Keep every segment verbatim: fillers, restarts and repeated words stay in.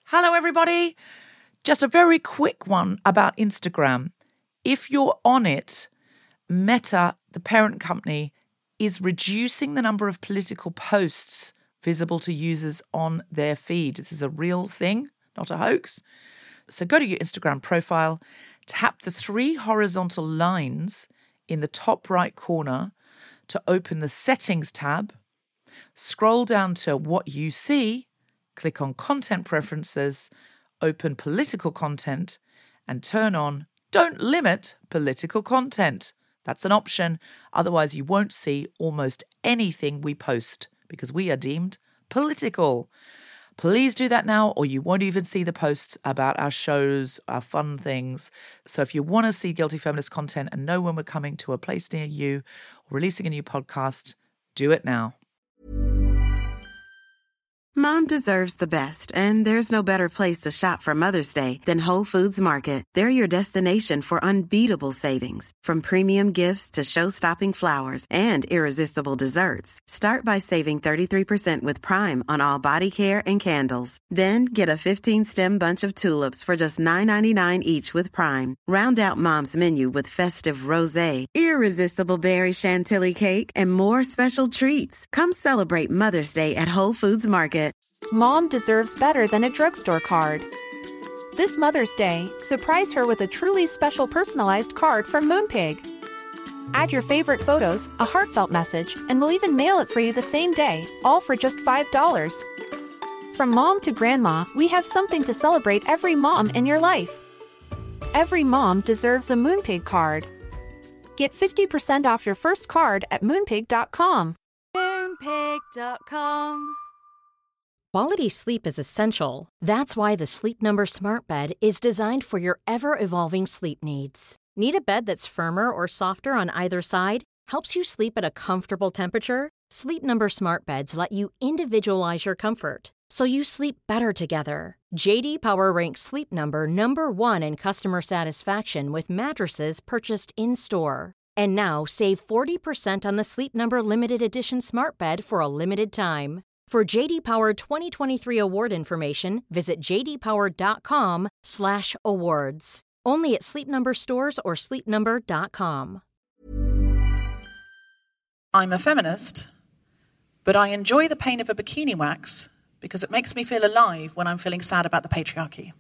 Hello, everybody. Just a very quick one about Instagram. If you're on it, Meta, the parent company, is reducing the number of political posts visible to users on their feed. This is a real thing, not a hoax. So go to your Instagram profile, tap the three horizontal lines in the top right corner to open the Settings tab, scroll down to What You See, click on Content Preferences, open Political Content, and turn on Don't Limit Political Content. That's an option. Otherwise, you won't see almost anything we post because we are deemed political. Please do that now, or you won't even see the posts about our shows, our fun things. So if you want to see Guilty Feminist content and know when we're coming to a place near you or releasing a new podcast, do it now. Mom deserves the best, and there's no better place to shop for Mother's Day than Whole Foods Market. They're your destination for unbeatable savings, from premium gifts to show-stopping flowers and irresistible desserts. Start by saving thirty-three percent with Prime on all body care and candles. Then get a fifteen-stem bunch of tulips for just nine ninety-nine each with Prime. Round out Mom's menu with festive rosé, irresistible berry chantilly cake, and more special treats. Come celebrate Mother's Day at Whole Foods Market. Mom deserves better than a drugstore card. This Mother's Day, surprise her with a truly special personalized card from Moonpig. Add your favorite photos, a heartfelt message, and we'll even mail it for you the same day, all for just five dollars. From mom to grandma, we have something to celebrate every mom in your life. Every mom deserves a Moonpig card. Get fifty percent off your first card at moonpig dot com. moonpig dot com. Quality sleep is essential. That's why the Sleep Number Smart Bed is designed for your ever-evolving sleep needs. Need a bed that's firmer or softer on either side? Helps you sleep at a comfortable temperature? Sleep Number Smart Beds let you individualize your comfort, so you sleep better together. J D Power ranks Sleep Number number one in customer satisfaction with mattresses purchased in-store. And now save forty percent on the Sleep Number Limited Edition Smart Bed for a limited time. For J D Power twenty twenty-three award information, visit j d power dot com slash awards. Only at Sleep Number stores or sleep number dot com. I'm a feminist, but I enjoy the pain of a bikini wax because it makes me feel alive when I'm feeling sad about the patriarchy.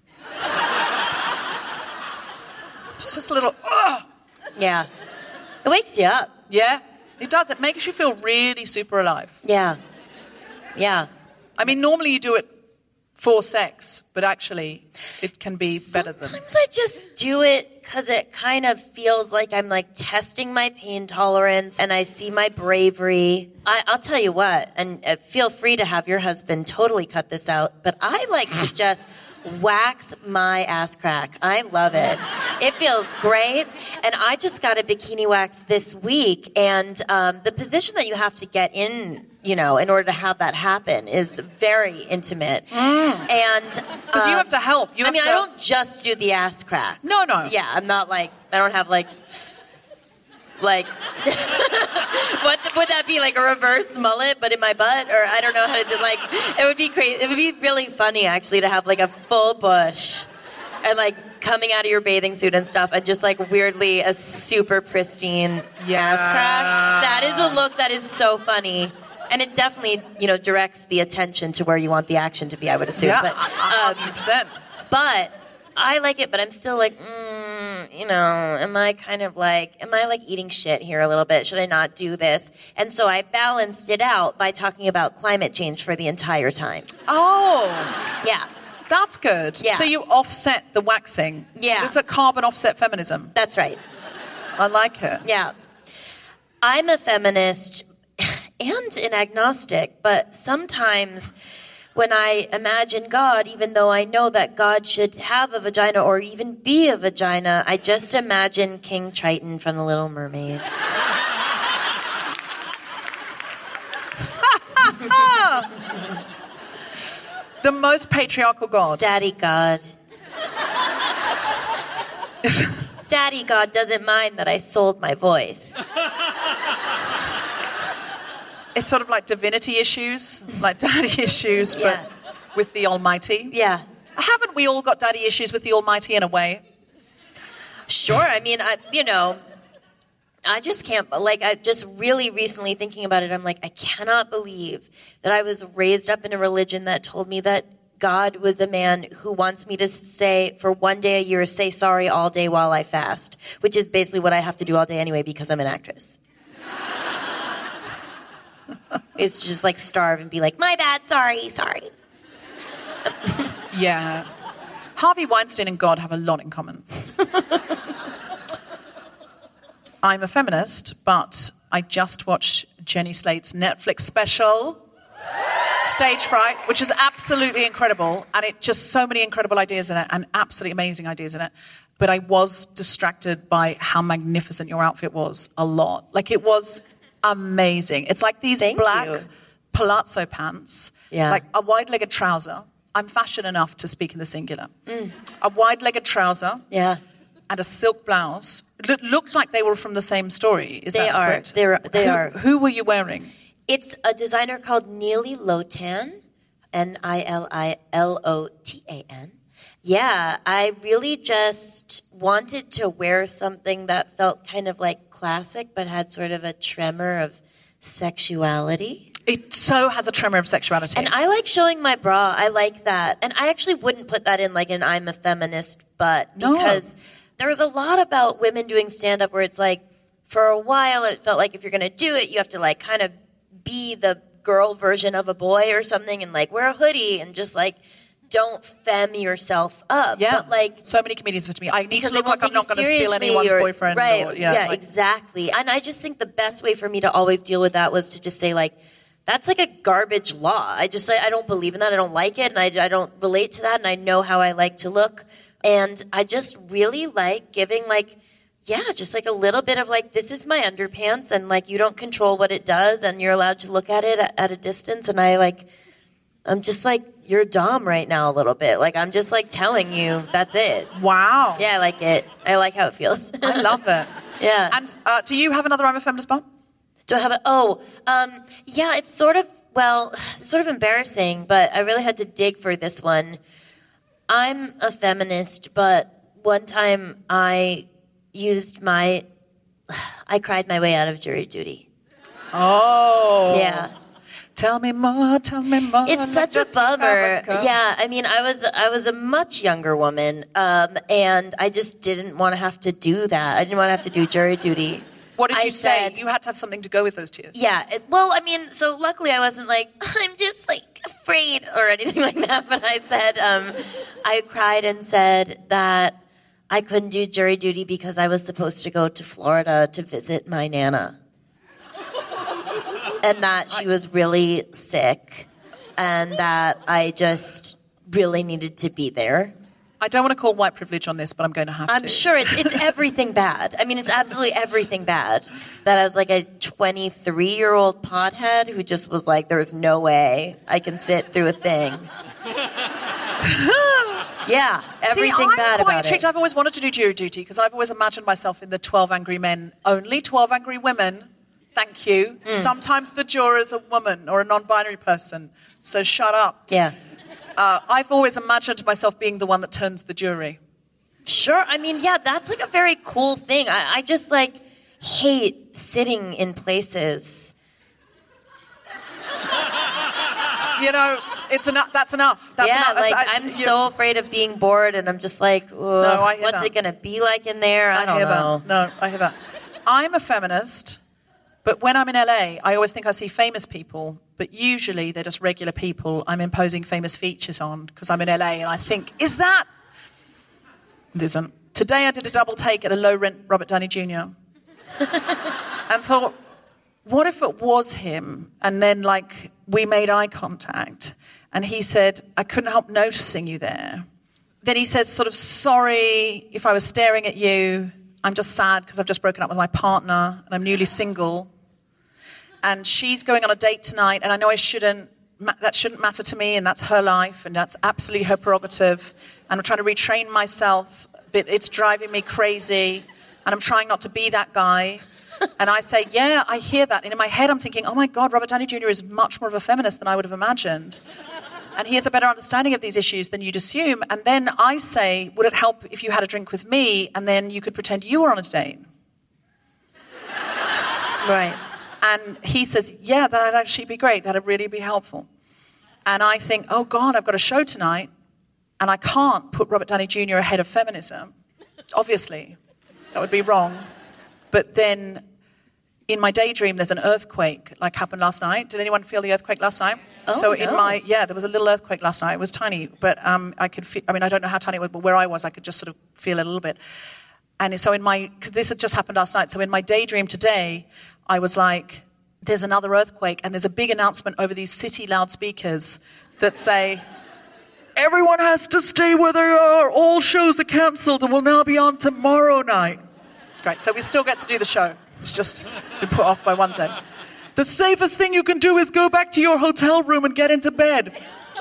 It's just a little, ugh. Yeah. It wakes you up. Yeah, it does. It makes you feel really super alive. Yeah. Yeah. I mean, normally you do it for sex, but actually it can be better than... Sometimes I just do it because it kind of feels like I'm like testing my pain tolerance and I see my bravery. I, I'll tell you what, and uh, feel free to have your husband totally cut this out, but I like to just wax my ass crack. I love it. It feels great. And I just got a bikini wax this week, and um, the position that you have to get in, you know, in order to have that happen is very intimate. Mm. And because um, you have to help. You have I mean, to... I don't just do the ass crack. No, no. Yeah, I'm not like, I don't have like, like, what would that be, like a reverse mullet, but in my butt? Or I don't know how to do, like, it would be crazy. It would be really funny, actually, to have like a full bush and like coming out of your bathing suit and stuff and just like weirdly a super pristine yeah. ass crack. That is a look that is so funny. And it definitely, you know, directs the attention to where you want the action to be, I would assume. Yeah, but, um, one hundred percent. But I like it, but I'm still like, mm, you know, am I kind of like, am I like eating shit here a little bit? Should I not do this? And so I balanced it out by talking about climate change for the entire time. Oh. Yeah. That's good. Yeah. So you offset the waxing. Yeah. This is a carbon offset feminism. That's right. I like it. Yeah. I'm a feminist and an agnostic, but sometimes when I imagine God, even though I know that God should have a vagina or even be a vagina, I just imagine King Triton from The Little Mermaid. The most patriarchal God. Daddy God. Daddy God doesn't mind that I sold my voice. It's sort of like divinity issues, like daddy issues, Yeah. but with the Almighty. Yeah. haven't we all got daddy issues with the Almighty in a way? Sure. I mean, I, you know, I just can't, like, I just really recently thinking about it, I'm like, I cannot believe that I was raised up in a religion that told me that God was a man who wants me to say, for one day a year, say sorry all day while I fast, which is basically what I have to do all day anyway because I'm an actress. It's just like starve and be like, my bad, sorry, sorry. Yeah. Harvey Weinstein and God have a lot in common. I'm a feminist, but I just watched Jenny Slate's Netflix special, Stage Fright, which is absolutely incredible, and it just so many incredible ideas in it, and absolutely amazing ideas in it. But I was distracted by how magnificent your outfit was a lot. Like, it was amazing. It's like these Thank black you. palazzo pants, Yeah. like a wide-legged trouser. I'm fashion enough to speak in the singular. Mm. A wide-legged trouser. Yeah. And a silk blouse. It looked like they were from the same story. Is They that are. correct? They're, they who, are. Who were you wearing? It's a designer called Neely Lotan, N I L I L O T A N. Yeah, I really just wanted to wear something that felt kind of like classic, but had sort of a tremor of sexuality. It so has a tremor of sexuality. And I like showing my bra. I like that. And I actually wouldn't put that in like an I'm a feminist, but No. because there was a lot about women doing stand-up where it's like, for a while it felt like if you're going to do it, you have to like kind of be the girl version of a boy or something and like wear a hoodie and just like don't femme yourself up. Yeah. But like, so many comedians said to me, I need because to they look won't like I'm take not you going to steal seriously anyone's or- boyfriend. Right. Or, yeah, yeah, like, exactly. And I just think the best way for me to always deal with that was to just say like, that's like a garbage law. I just, I, I don't believe in that. I don't like it. And I, I don't relate to that. And I know how I like to look. And I just really like giving like, yeah, just like a little bit of like, this is my underpants and like, you don't control what it does and you're allowed to look at it at, at a distance. And I like, I'm just like, you're Dom right now a little bit. Like, I'm just like telling you, that's it. Wow. Yeah, I like it. I like how it feels. I love it. Yeah. And uh, do you have another I'm a Feminist bun? Do I have a, oh, um, yeah, it's sort of, well, sort of embarrassing, but I really had to dig for this one. I'm a feminist, but one time I used my, I cried my way out of jury duty. Oh. Yeah. Tell me more, tell me more. It's such a Let us have bummer. go. Yeah, I mean, I was I was a much younger woman, um, and I just didn't want to have to do that. I didn't want to have to do jury duty. What did I you say? said- You had to have something to go with those tears. Yeah, it, well, I mean, so luckily I wasn't like, I'm just like afraid or anything like that, but I said, um, I cried and said that I couldn't do jury duty because I was supposed to go to Florida to visit my Nana. And that she was really sick and that I just really needed to be there. I don't want to call white privilege on this, but I'm going to have I'm to. sure it's, it's everything bad. I mean, it's absolutely everything bad. That as like a twenty-three-year-old pothead who just was like, there's no way I can sit through a thing. Yeah, everything See, I'm bad quite about intrigued. it. I've always wanted to do jury duty because I've always imagined myself in the twelve Angry Men only. twelve Angry Women, thank you. Mm. Sometimes the juror's a woman or a non-binary person, so shut up. Yeah. Uh, I've always imagined myself being the one that turns the jury. Sure. I mean, yeah, that's like a very cool thing. I, I just like hate sitting in places. You know, it's enough. That's enough. That's yeah, enough. That's- like I- I'm you- so afraid of being bored, and I'm just like, ugh, I hear what's that. it gonna be like in there? I, I don't hear know. that. No, I hear that. I'm a feminist, but when I'm in L A, I always think I see famous people, but usually they're just regular people I'm imposing famous features on because I'm in L A, and I think, is that? It isn't. Today I did a double take at a low-rent Robert Downey Junior and thought, what if it was him? And then, like, we made eye contact, and he said, I couldn't help noticing you there. Then he says, sort of, sorry if I was staring at you. I'm just sad because I've just broken up with my partner, and I'm newly single. And she's going on a date tonight, and I know I shouldn't, that shouldn't matter to me, and that's her life, and that's absolutely her prerogative. And I'm trying to retrain myself, but it's driving me crazy, and I'm trying not to be that guy. And I say, yeah, I hear that. And in my head, I'm thinking, oh my God, Robert Downey Junior is much more of a feminist than I would have imagined. And he has a better understanding of these issues than you'd assume. And then I say, would it help if you had a drink with me and then you could pretend you were on a date? Right. And he says, yeah, that'd actually be great. That'd really be helpful. And I think, oh, God, I've got a show tonight and I can't put Robert Downey Junior ahead of feminism. Obviously, that would be wrong. But then in my daydream, there's an earthquake like happened last night. Did anyone feel the earthquake last night? Oh, so no. in my, yeah, there was a little earthquake last night. It was tiny, but um, I could feel, I mean, I don't know how tiny it was, but where I was, I could just sort of feel it a little bit. And so in my, because this had just happened last night, so in my daydream today, I was like, there's another earthquake, and there's a big announcement over these city loudspeakers that say, everyone has to stay where they are, all shows are cancelled and will now be on tomorrow night. Great, so we still get to do the show. It's just been put off by one day. The safest thing you can do is go back to your hotel room and get into bed.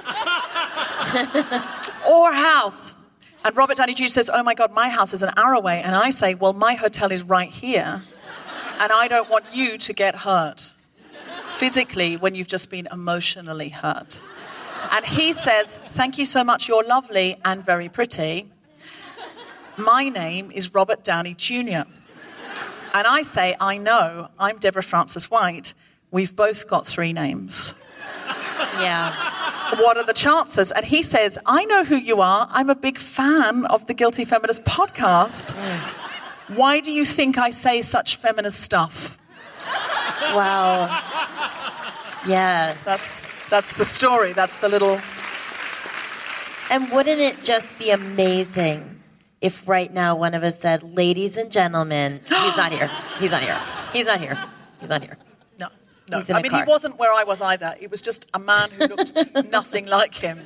Or house. And Robert Downey Junior says, oh my God, my house is an hour away. And I say, well, my hotel is right here. And I don't want you to get hurt physically when you've just been emotionally hurt. And he says, thank you so much, you're lovely and very pretty. My name is Robert Downey Junior And I say, I know, I'm Deborah Frances White. We've both got three names. Yeah. What are the chances? And he says, I know who you are. I'm a big fan of the Guilty Feminist podcast. Mm. Why do you think I say such feminist stuff? Wow. Yeah. That's that's the story. That's the little... And wouldn't it just be amazing if right now one of us said, ladies and gentlemen, he's not here. He's not here. He's not here. He's not here. No. No. He's in I a mean, car. he wasn't where I was either. It was just a man who looked nothing like him.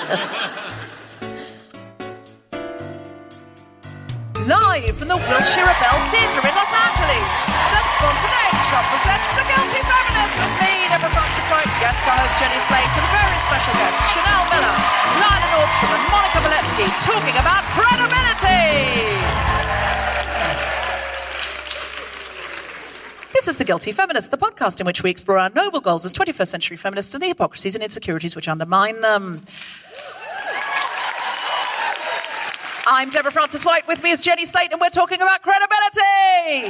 Live from the Wilshire Bell Theatre in Los Angeles, the Spontaneity Shop presents The Guilty Feminist with me, Deborah Frances White, guest co-host Jenny Slate, and very special guests Chanel Miller, Lila Nordstrom, and Monica Beletsky talking about credibility. This is The Guilty Feminist, the podcast in which we explore our noble goals as twenty-first century feminists and the hypocrisies and insecurities which undermine them. I'm Deborah Frances White, with me is Jenny Slate, and we're talking about credibility!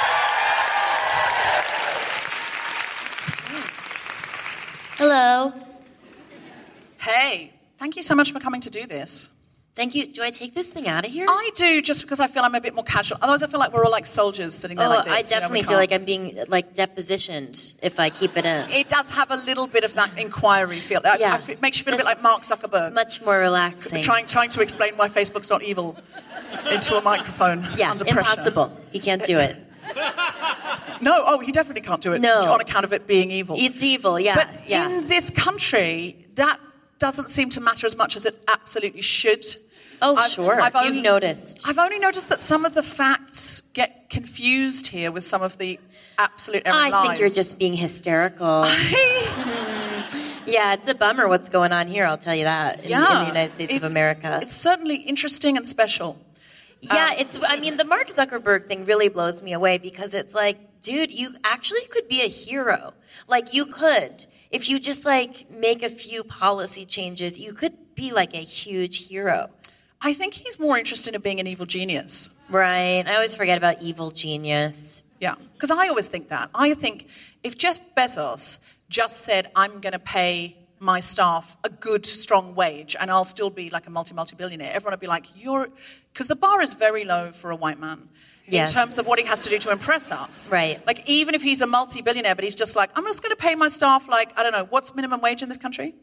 Hello. Hey, thank you so much for coming to do this. Thank you. Do I take this thing out of here? I do, just because I feel I'm a bit more casual. Otherwise, I feel like we're all like soldiers sitting there oh, like this. I you know, definitely we feel like can't- I'm being like depositioned if I keep it in. It does have a little bit of that inquiry feel. I- Yeah. I f- It makes you feel a bit This like Mark Zuckerberg. Much more relaxing. Trying, trying to explain why Facebook's not evil into a microphone yeah, under pressure. impossible. He can't do it. No, oh, he definitely can't do it No. on account of it being evil. It's evil, yeah. But yeah. in this country, that doesn't seem to matter as much as it absolutely should. Oh, I've- sure. I've You've only- noticed. I've only noticed that some of the facts get confused here with some of the absolute errant I think lies. you're just being hysterical. Yeah, it's a bummer what's going on here, I'll tell you that, in, Yeah. in the United States It- of America. It's certainly interesting and special. Yeah, Um, it's, I mean, the Mark Zuckerberg thing really blows me away because it's like, dude, you actually could be a hero. Like, you could. If you just, like, make a few policy changes, you could be, like, a huge hero. I think he's more interested in being an evil genius. Right. I always forget about evil genius. Yeah, because I always think that. I think if Jeff Bezos just said, I'm going to pay my staff a good, strong wage and I'll still be like a multi, multi-billionaire, everyone would be like, you're... Because the bar is very low for a white man Yes. in terms of what he has to do to impress us. Right. Like, even if he's a multi-billionaire, but he's just like, I'm just going to pay my staff, like, I don't know, what's minimum wage in this country?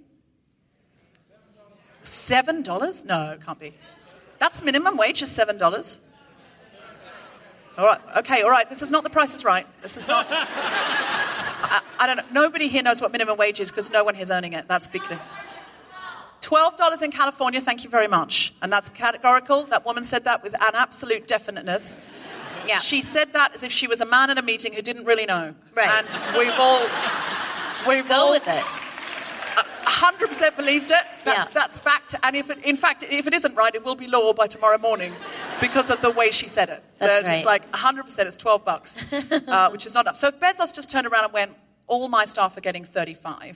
Seven dollars? No, it can't be. That's minimum wage is seven dollars. All right, okay, all right. This is not The Price is Right. This is not... I, I don't know. Nobody here knows what minimum wage is because no one here's earning it. That's big. twelve dollars in California, thank you very much. And that's categorical. That woman said that with an absolute definiteness. Yeah. She said that as if she was a man in a meeting who didn't really know. Right. And we've all... We've Go all, with it. one hundred percent believed it. That's, Yeah. that's fact. And if it, in fact, if it isn't right, it will be law by tomorrow morning because of the way she said it. That's They're just right. like, one hundred percent it's twelve bucks, uh, which is not enough. So if Bezos just turned around and went, all my staff are getting thirty-five,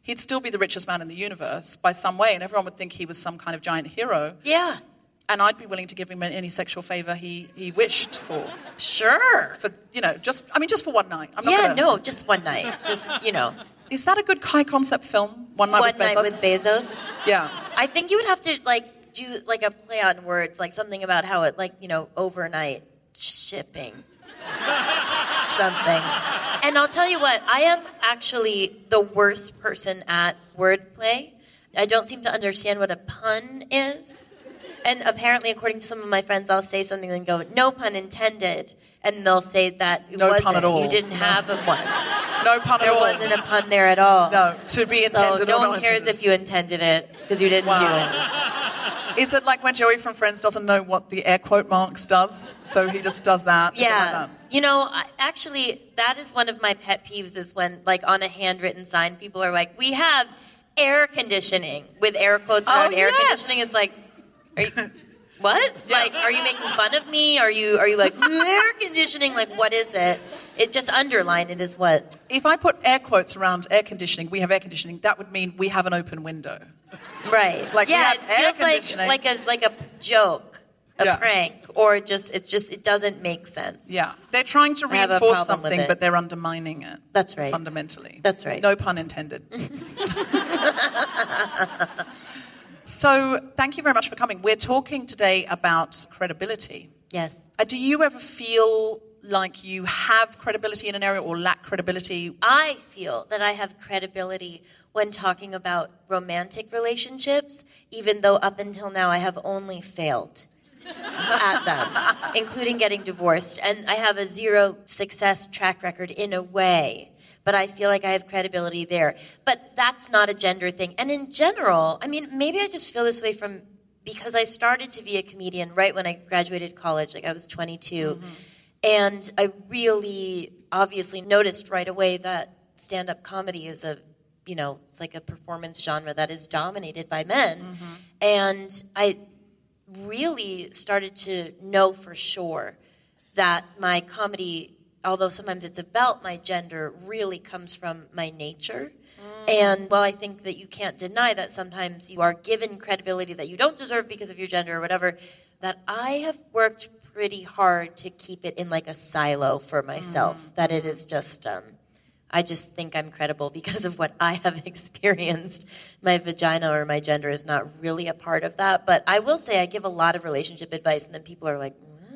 he'd still be the richest man in the universe by some way, and everyone would think he was some kind of giant hero. Yeah. And I'd be willing to give him any sexual favor he, he wished for. Sure. For, you know, just, I mean, just for one night. I'm not yeah, gonna... no, just one night. Just, you know. Is that a good high-concept film? One Night, one with, Bezos? night with Bezos? Yeah. I think you would have to, like, do, like, a play on words, like something about how it, like, you know, overnight shipping. Something. And I'll tell you what, I am actually the worst person at wordplay. I don't seem to understand what a pun is. And apparently, according to some of my friends, I'll say something and go, no pun intended. And they'll say that it no wasn't. Pun at all. You didn't have a one. No pun there at all. There wasn't a pun there at all. No, to be intended so or no not one cares intended. if you intended it, because you didn't wow. do it. Is it like when Joey from Friends doesn't know what the air quote marks does, so he just does that? Yeah. Like that? You know, I, actually, that is one of my pet peeves is when, like, on a handwritten sign, people are like, we have air conditioning, with air quotes around oh, air yes. conditioning. It's like, are you... What? Yeah. Like, are you making fun of me? Are you are you like, air conditioning? Like, what is it? It just underline it is what? If I put air quotes around air conditioning, we have air conditioning, that would mean we have an open window. Right. Like, yeah, it air feels like like a like a joke, a yeah. prank, or just it just it doesn't make sense. Yeah. They're trying to I reinforce something, but they're undermining it. That's right. Fundamentally. That's right. No pun intended. So, thank you very much for coming. We're talking today about credibility. Yes. Uh, do you ever feel like you have credibility in an area or lack credibility? I feel that I have credibility when talking about romantic relationships, even though up until now I have only failed at them, including getting divorced. And I have a zero success track record in a way. But I feel like I have credibility there. But that's not a gender thing. And in general, I mean, maybe I just feel this way from because I started to be a comedian right when I graduated college, like I was twenty-two. Mm-hmm. And I really obviously noticed right away that stand-up comedy is a, you know, it's like a performance genre that is dominated by men. Mm-hmm. And I really started to know for sure that my comedy, although sometimes it's about my gender, really comes from my nature. Mm. And while I think that you can't deny that sometimes you are given credibility that you don't deserve because of your gender or whatever, that I have worked pretty hard to keep it in like a silo for myself, mm. that it is just, um, I just think I'm credible because of what I have experienced. My vagina or my gender is not really a part of that. But I will say I give a lot of relationship advice, and then people are like,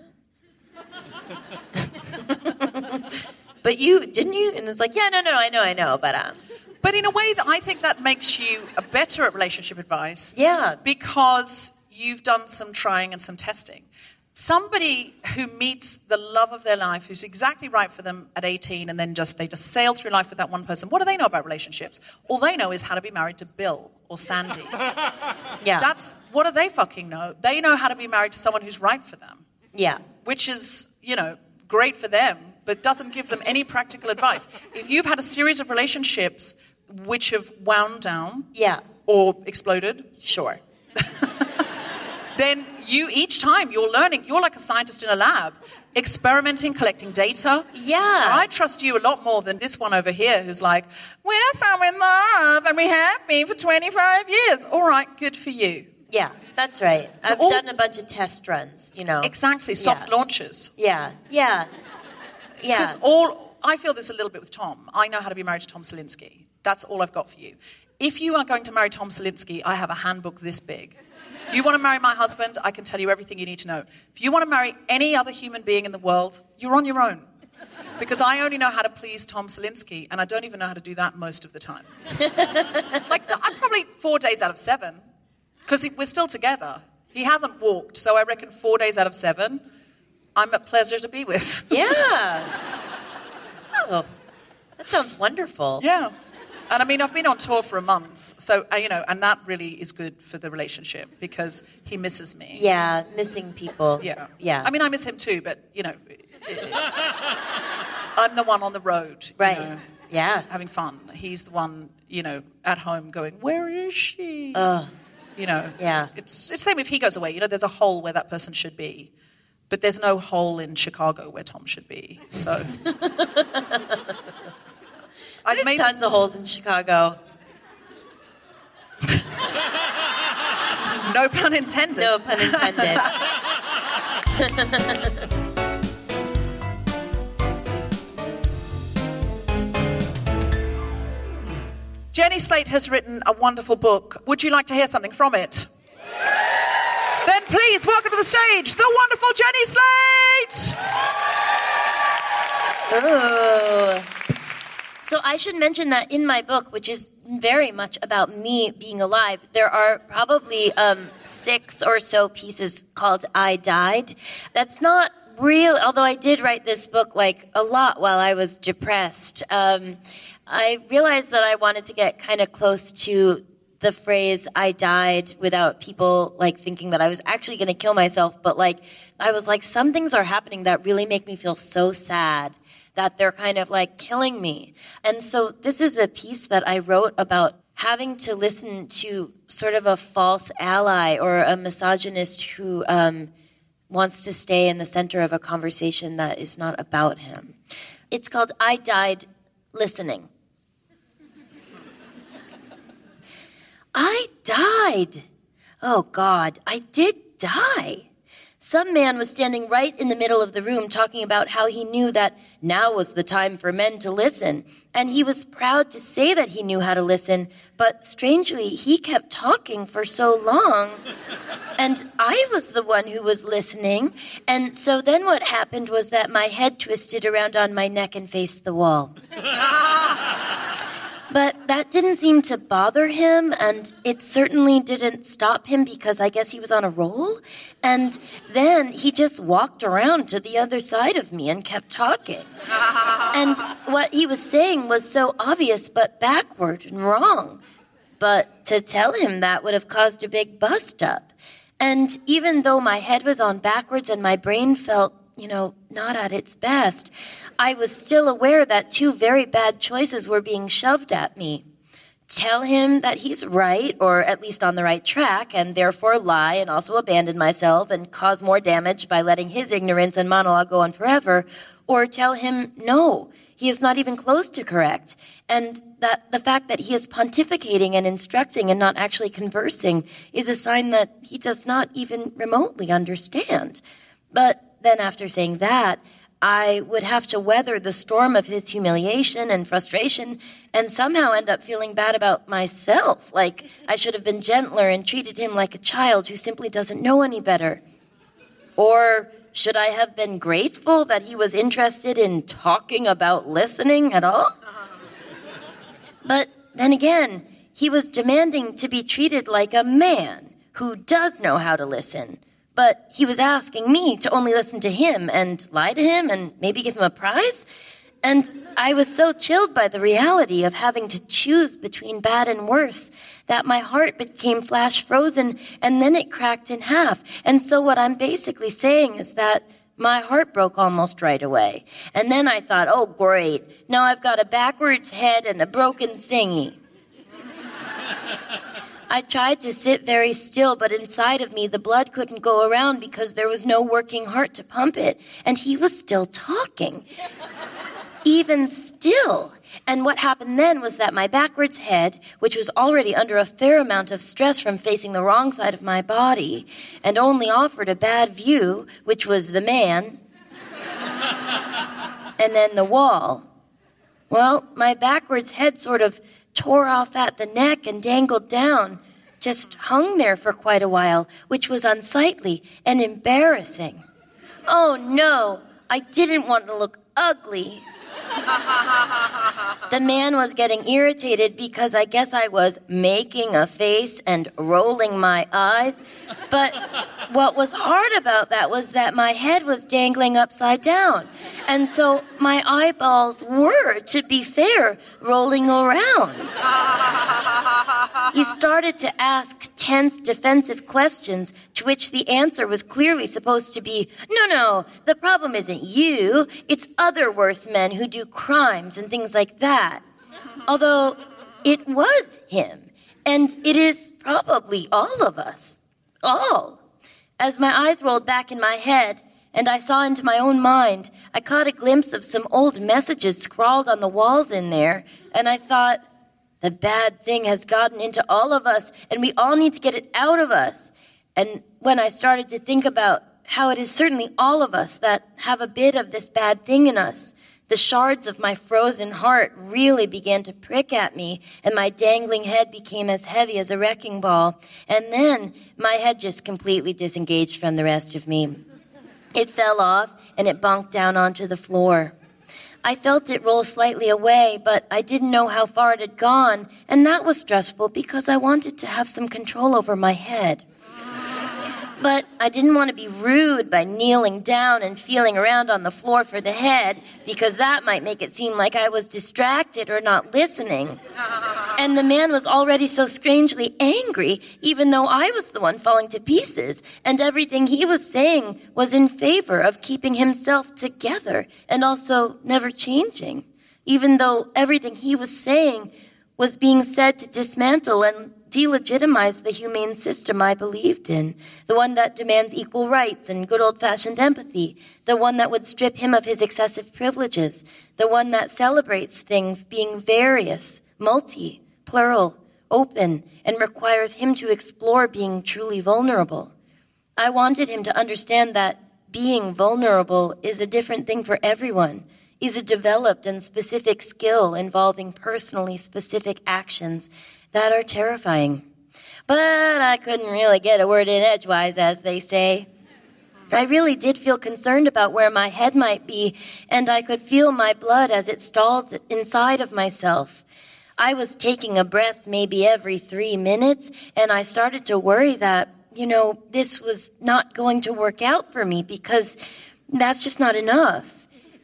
but you, didn't you? And it's like, yeah, no, no, I know, I know, but... um. But in a way that I think that makes you a better at relationship advice. Yeah. Because you've done some trying and some testing. Somebody who meets the love of their life, who's exactly right for them at eighteen, and then just they just sail through life with that one person, what do they know about relationships? All they know is how to be married to Bill or Sandy. Yeah. That's, what do they fucking know? They know how to be married to someone who's right for them. Yeah. Which is, you know, great for them, but doesn't give them any practical advice. If you've had a series of relationships which have wound down, yeah, or exploded, sure, then you, each time you're learning, you're like a scientist in a lab, experimenting, collecting data. Yeah. And I trust you a lot more than this one over here who's like, we're so in love and we have been for twenty-five years. All right, good for you. Yeah, that's right. I've all, done a bunch of test runs, you know. Exactly, soft yeah. launches. Yeah, yeah, yeah. Because all, I feel this a little bit with Tom. I know how to be married to Tom Salinsky. That's all I've got for you. If you are going to marry Tom Salinsky, I have a handbook this big. If you want to marry my husband, I can tell you everything you need to know. If you want to marry any other human being in the world, you're on your own. Because I only know how to please Tom Salinsky, and I don't even know how to do that most of the time. Like, I'm probably four days out of seven, because we're still together. He hasn't walked, so I reckon four days out of seven, I'm a pleasure to be with. Yeah. Oh, that sounds wonderful. Yeah. And I mean, I've been on tour for a month, so, uh, you know, and that really is good for the relationship because he misses me. Yeah, missing people. Yeah. Yeah. I mean, I miss him too, but, you know, I'm the one on the road. Right. You know, yeah. having fun. He's the one, you know, at home going, where is she? Ugh. You know. Yeah. It's, it's the same if he goes away. You know, there's a hole where that person should be. But there's no hole in Chicago where Tom should be. So... I've There's made tons of holes in Chicago. No pun intended. No pun intended. Jenny Slate has written a wonderful book. Would you like to hear something from it? Then please welcome to the stage the wonderful Jenny Slate! Ooh. So I should mention that in my book, which is very much about me being alive, there are probably um, six or so pieces called I Died. That's not real, although I did write this book like a lot while I was depressed. Um, I realized that I wanted to get kind of close to the phrase I died without people like thinking that I was actually going to kill myself. But like, I was like, some things are happening that really make me feel so sad that they're kind of like killing me. And so this is a piece that I wrote about having to listen to sort of a false ally or a misogynist who um, wants to stay in the center of a conversation that is not about him. It's called I Died Listening. I died. Oh, God, I did die. Some man was standing right in the middle of the room talking about how he knew that now was the time for men to listen. And he was proud to say that he knew how to listen, but strangely, he kept talking for so long. And I was the one who was listening. And so then what happened was that my head twisted around on my neck and faced the wall. But that didn't seem to bother him, and it certainly didn't stop him because I guess he was on a roll. And then he just walked around to the other side of me and kept talking. And what he was saying was so obvious but backward and wrong. But to tell him that would have caused a big bust-up. And even though my head was on backwards and my brain felt, you know, not at its best, I was still aware that two very bad choices were being shoved at me. Tell him that he's right, or at least on the right track, and therefore lie and also abandon myself and cause more damage by letting his ignorance and monologue go on forever, or tell him no, he is not even close to correct, and that the fact that he is pontificating and instructing and not actually conversing is a sign that he does not even remotely understand. But then after saying that, I would have to weather the storm of his humiliation and frustration and somehow end up feeling bad about myself, like I should have been gentler and treated him like a child who simply doesn't know any better. Or should I have been grateful that he was interested in talking about listening at all? But then again, he was demanding to be treated like a man who does know how to listen. But he was asking me to only listen to him and lie to him and maybe give him a prize. And I was so chilled by the reality of having to choose between bad and worse that my heart became flash frozen and then it cracked in half. And so what I'm basically saying is that my heart broke almost right away. And then I thought, oh, great. Now I've got a backwards head and a broken thingy. I tried to sit very still, but inside of me, the blood couldn't go around because there was no working heart to pump it. And he was still talking. Even still. And what happened then was that my backwards head, which was already under a fair amount of stress from facing the wrong side of my body, and only offered a bad view, which was the man, and then the wall. Well, my backwards head sort of tore off at the neck and dangled down, just hung there for quite a while, which was unsightly and embarrassing. Oh no, I didn't want to look ugly. The man was getting irritated because I guess I was making a face and rolling my eyes. But what was hard about that was that my head was dangling upside down. And so my eyeballs were, to be fair, rolling around. He started to ask tense, defensive questions, to which the answer was clearly supposed to be, no, no, the problem isn't you, it's other worse men who do crimes and things like that. Although it was him, and it is probably all of us. All. As my eyes rolled back in my head, and I saw into my own mind, I caught a glimpse of some old messages scrawled on the walls in there, and I thought, The bad thing has gotten into all of us, and we all need to get it out of us. And when I started to think about how it is certainly all of us that have a bit of this bad thing in us, the shards of my frozen heart really began to prick at me, and my dangling head became as heavy as a wrecking ball. And then my head just completely disengaged from the rest of me. It fell off, and it bonked down onto the floor. I felt it roll slightly away, but I didn't know how far it had gone, and that was stressful because I wanted to have some control over my head. But I didn't want to be rude by kneeling down and feeling around on the floor for the head, because that might make it seem like I was distracted or not listening. And the man was already so strangely angry, even though I was the one falling to pieces, and everything he was saying was in favor of keeping himself together and also never changing, even though everything he was saying was being said to dismantle and delegitimize the humane system I believed in, the one that demands equal rights and good old-fashioned empathy, the one that would strip him of his excessive privileges, the one that celebrates things being various, multi, plural, open, and requires him to explore being truly vulnerable. I wanted him to understand that being vulnerable is a different thing for everyone, is a developed and specific skill involving personally specific actions that are terrifying. But I couldn't really get a word in edgewise, as they say. I really did feel concerned about where my head might be, and I could feel my blood as it stalled inside of myself. I was taking a breath maybe every three minutes, and I started to worry that, you know, this was not going to work out for me, because that's just not enough.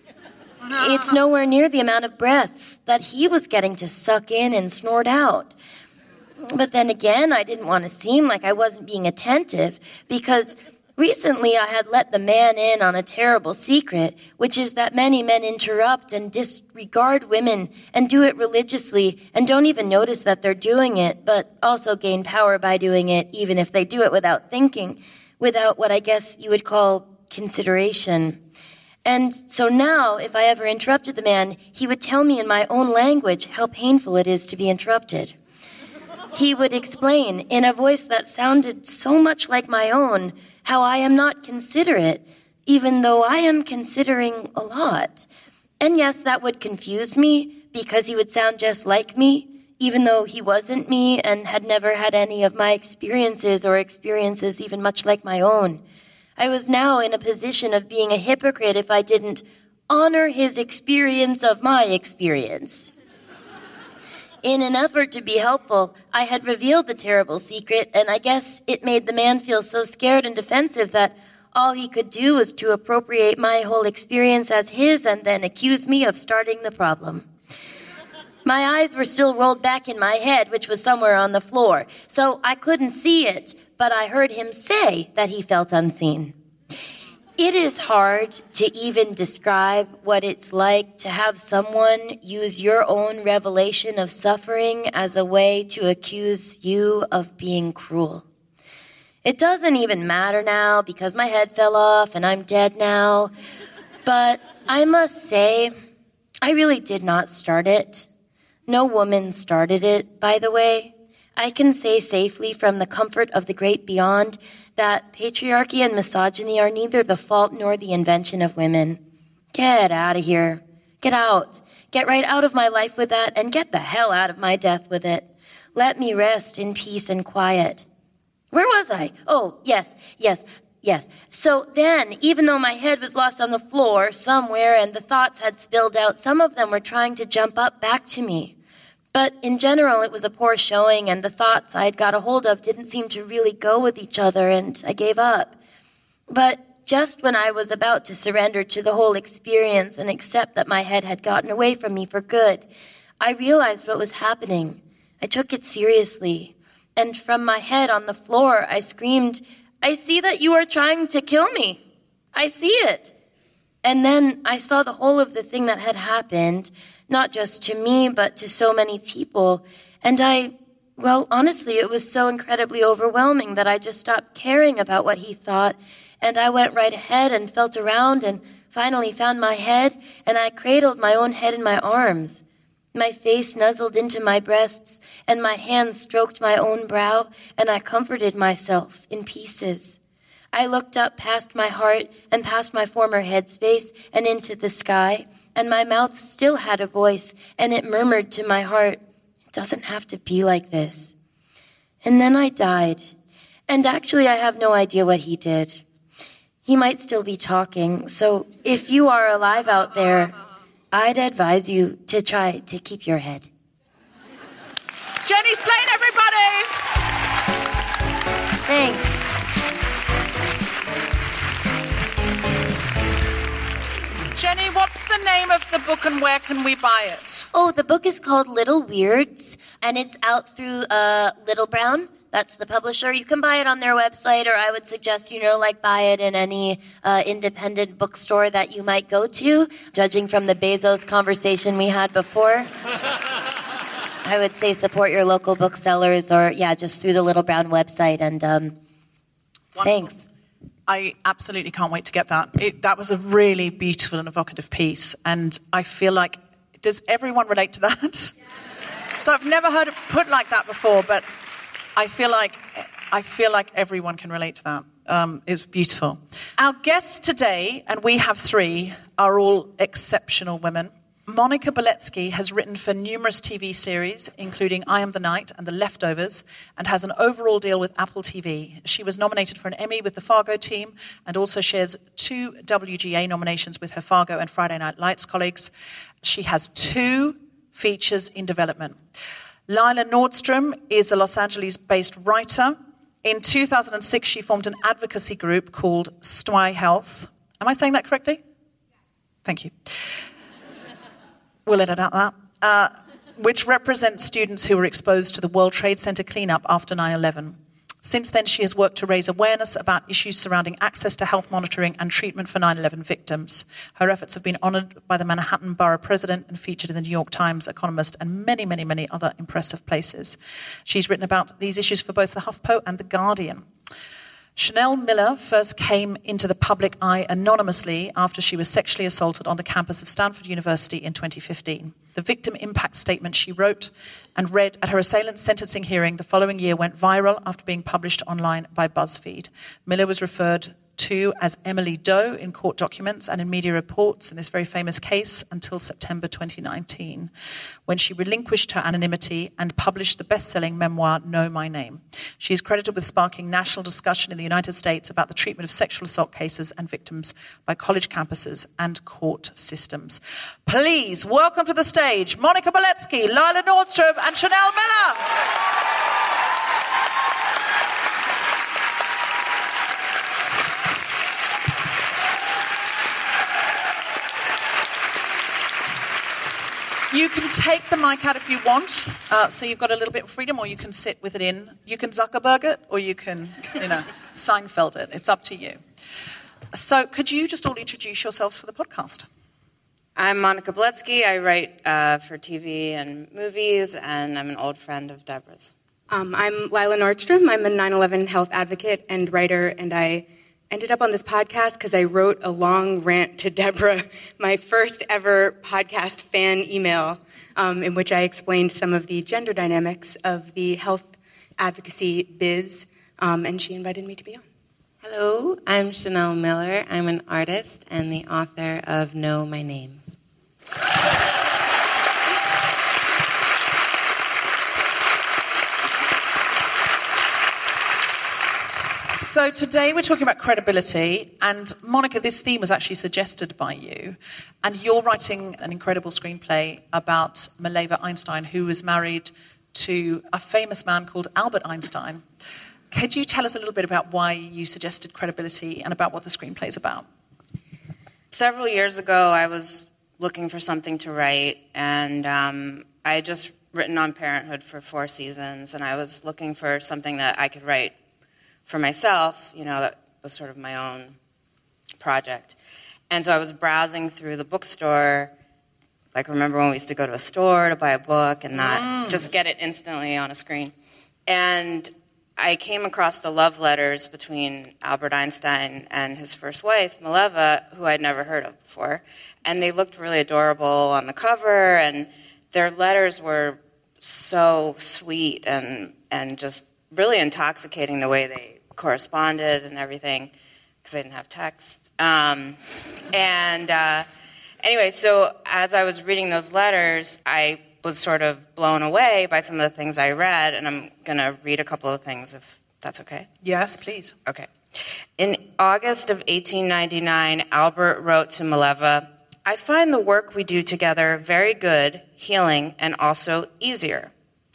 It's nowhere near the amount of breath that he was getting to suck in and snort out. But then again, I didn't want to seem like I wasn't being attentive, because recently I had let the man in on a terrible secret, which is that many men interrupt and disregard women and do it religiously and don't even notice that they're doing it, but also gain power by doing it, even if they do it without thinking, without what I guess you would call consideration. And so now, if I ever interrupted the man, he would tell me in my own language how painful it is to be interrupted. He would explain in a voice that sounded so much like my own how I am not considerate, even though I am considering a lot. And yes, that would confuse me, because he would sound just like me, even though he wasn't me and had never had any of my experiences or experiences even much like my own. I was now in a position of being a hypocrite if I didn't honor his experience of my experience. In an effort to be helpful, I had revealed the terrible secret, and I guess it made the man feel so scared and defensive that all he could do was to appropriate my whole experience as his and then accuse me of starting the problem. My eyes were still rolled back in my head, which was somewhere on the floor, so I couldn't see it, but I heard him say that he felt unseen. It is hard to even describe what it's like to have someone use your own revelation of suffering as a way to accuse you of being cruel. It doesn't even matter now because my head fell off and I'm dead now, but I must say, I really did not start it. No woman started it, by the way. I can say safely from the comfort of the great beyond that patriarchy and misogyny are neither the fault nor the invention of women. Get out of here. Get out. Get right out of my life with that, and get the hell out of my death with it. Let me rest in peace and quiet. Where was I? Oh, yes, yes, yes. So then, even though my head was lost on the floor somewhere and the thoughts had spilled out, some of them were trying to jump up back to me. But in general, it was a poor showing, and the thoughts I'd got a hold of didn't seem to really go with each other, and I gave up. But just when I was about to surrender to the whole experience and accept that my head had gotten away from me for good, I realized what was happening. I took it seriously, and from my head on the floor, I screamed, "I see that you are trying to kill me. I see it." And then I saw the whole of the thing that had happened, not just to me, but to so many people. And I, well, honestly, it was so incredibly overwhelming that I just stopped caring about what he thought. And I went right ahead and felt around and finally found my head, and I cradled my own head in my arms. My face nuzzled into my breasts, and my hands stroked my own brow, and I comforted myself in pieces. I looked up past my heart and past my former headspace and into the sky, and my mouth still had a voice, and it murmured to my heart, "It doesn't have to be like this." And then I died. And actually, I have no idea what he did. He might still be talking, so if you are alive out there, I'd advise you to try to keep your head. Jenny Slate, everybody! Thanks. Jenny, what's the name of the book and where can we buy it? Oh, the book is called Little Weirds, and it's out through uh, Little Brown. That's the publisher. You can buy it on their website, or I would suggest, you know, like buy it in any uh, independent bookstore that you might go to. Judging from the Bezos conversation we had before, I would say support your local booksellers, or, yeah, just through the Little Brown website. And um, thanks. I absolutely can't wait to get that. It, that was a really beautiful and evocative piece, and I feel like, does everyone relate to that? Yeah. So I've never heard it put like that before, but I feel like I feel like everyone can relate to that. Um, it was beautiful. Our guests today, and we have three, are all exceptional women. Monica Beletsky has written for numerous T V series, including I Am the Night and The Leftovers, and has an overall deal with Apple T V. She was nominated for an Emmy with the Fargo team and also shares two W G A nominations with her Fargo and Friday Night Lights colleagues. She has two features in development. Lila Nordstrom is a Los Angeles-based writer. In two thousand six, she formed an advocacy group called Stwy Health. Am I saying that correctly? Thank you. We'll edit out that. Uh, which represents students who were exposed to the World Trade Center cleanup after nine eleven. Since then, she has worked to raise awareness about issues surrounding access to health monitoring and treatment for nine eleven victims. Her efforts have been honored by the Manhattan Borough President and featured in the New York Times, Economist, and many, many, many other impressive places. She's written about these issues for both the HuffPo and the Guardian. Chanel Miller first came into the public eye anonymously after she was sexually assaulted on the campus of Stanford University in twenty fifteen. The victim impact statement she wrote and read at her assailant's sentencing hearing the following year went viral after being published online by BuzzFeed. Miller was referred to as Emily Doe in court documents and in media reports in this very famous case until September twenty nineteen, when she relinquished her anonymity and published the best-selling memoir, Know My Name. She is credited with sparking national discussion in the United States about the treatment of sexual assault cases and victims by college campuses and court systems. Please welcome to the stage Monica Beletsky, Lila Nordstrom, and Chanel Miller. You can take the mic out if you want, uh, so you've got a little bit of freedom, or you can sit with it in. You can Zuckerberg it, or you can, you know, Seinfeld it. It's up to you. So could you just all introduce yourselves for the podcast? I'm Monica Beletsky. I write uh, for T V and movies, and I'm an old friend of Deborah's. Um, I'm Lila Nordstrom. I'm a nine eleven health advocate and writer, and I ended up on this podcast because I wrote a long rant to Deborah, my first ever podcast fan email, um, in which I explained some of the gender dynamics of the health advocacy biz, um, and she invited me to be on. Hello, I'm Chanel Miller. I'm an artist and the author of Know My Name. So today we're talking about credibility, and Monica, this theme was actually suggested by you, and you're writing an incredible screenplay about Mileva Einstein, who was married to a famous man called Albert Einstein. Could you tell us a little bit about why you suggested credibility and about what the screenplay is about? Several years ago, I was looking for something to write, and um, I had just written on parenthood for four seasons, and I was looking for something that I could write for myself, you know, that was sort of my own project. And so I was browsing through the bookstore. Like, remember when we used to go to a store to buy a book and not mm. just get it instantly on a screen. And I came across the love letters between Albert Einstein and his first wife, Mileva, who I'd never heard of before. And they looked really adorable on the cover, and their letters were so sweet and and just really intoxicating the way they corresponded and everything, because they didn't have text. Um, and uh, anyway, so as I was reading those letters, I was sort of blown away by some of the things I read, and I'm going to read a couple of things if that's okay. Yes, please. Okay. In August of eighteen ninety-nine, Albert wrote to Mileva, "I find the work we do together very good, healing, and also easier."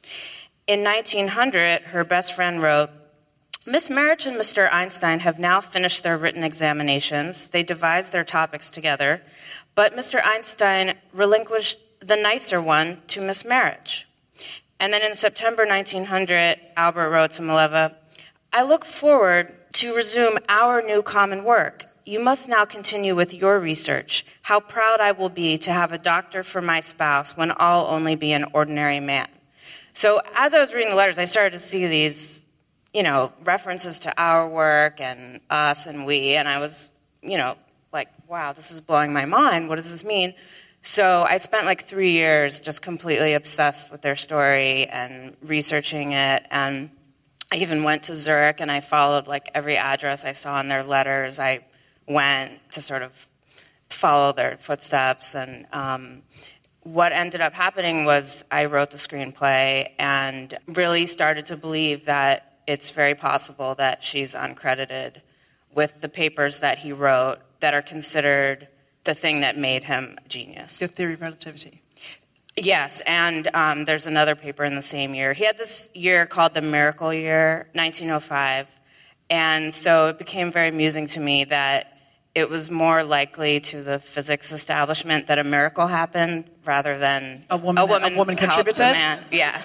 In nineteen hundred, her best friend wrote, "Miss Marich and Mister Einstein have now finished their written examinations. They devised their topics together, but Mister Einstein relinquished the nicer one to Miss Marich." And then in September nineteen hundred, Albert wrote to Mileva, "I look forward to resume our new common work. You must now continue with your research. How proud I will be to have a doctor for my spouse when I'll only be an ordinary man." So as I was reading the letters, I started to see these, you know, references to our work and us and we, and I was, you know, like, wow, this is blowing my mind. What does this mean? So I spent like three years just completely obsessed with their story and researching it, and I even went to Zurich and I followed like every address I saw in their letters. I went to sort of follow their footsteps, and um, what ended up happening was I wrote the screenplay and really started to believe that it's very possible that she's uncredited with the papers that he wrote that are considered the thing that made him a genius. The theory of relativity. Yes, and um, there's another paper in the same year. He had this year called the Miracle Year, nineteen oh five, and so it became very amusing to me that it was more likely to the physics establishment that a miracle happened rather than a woman, a woman, a woman helped contributed. a man. Yeah.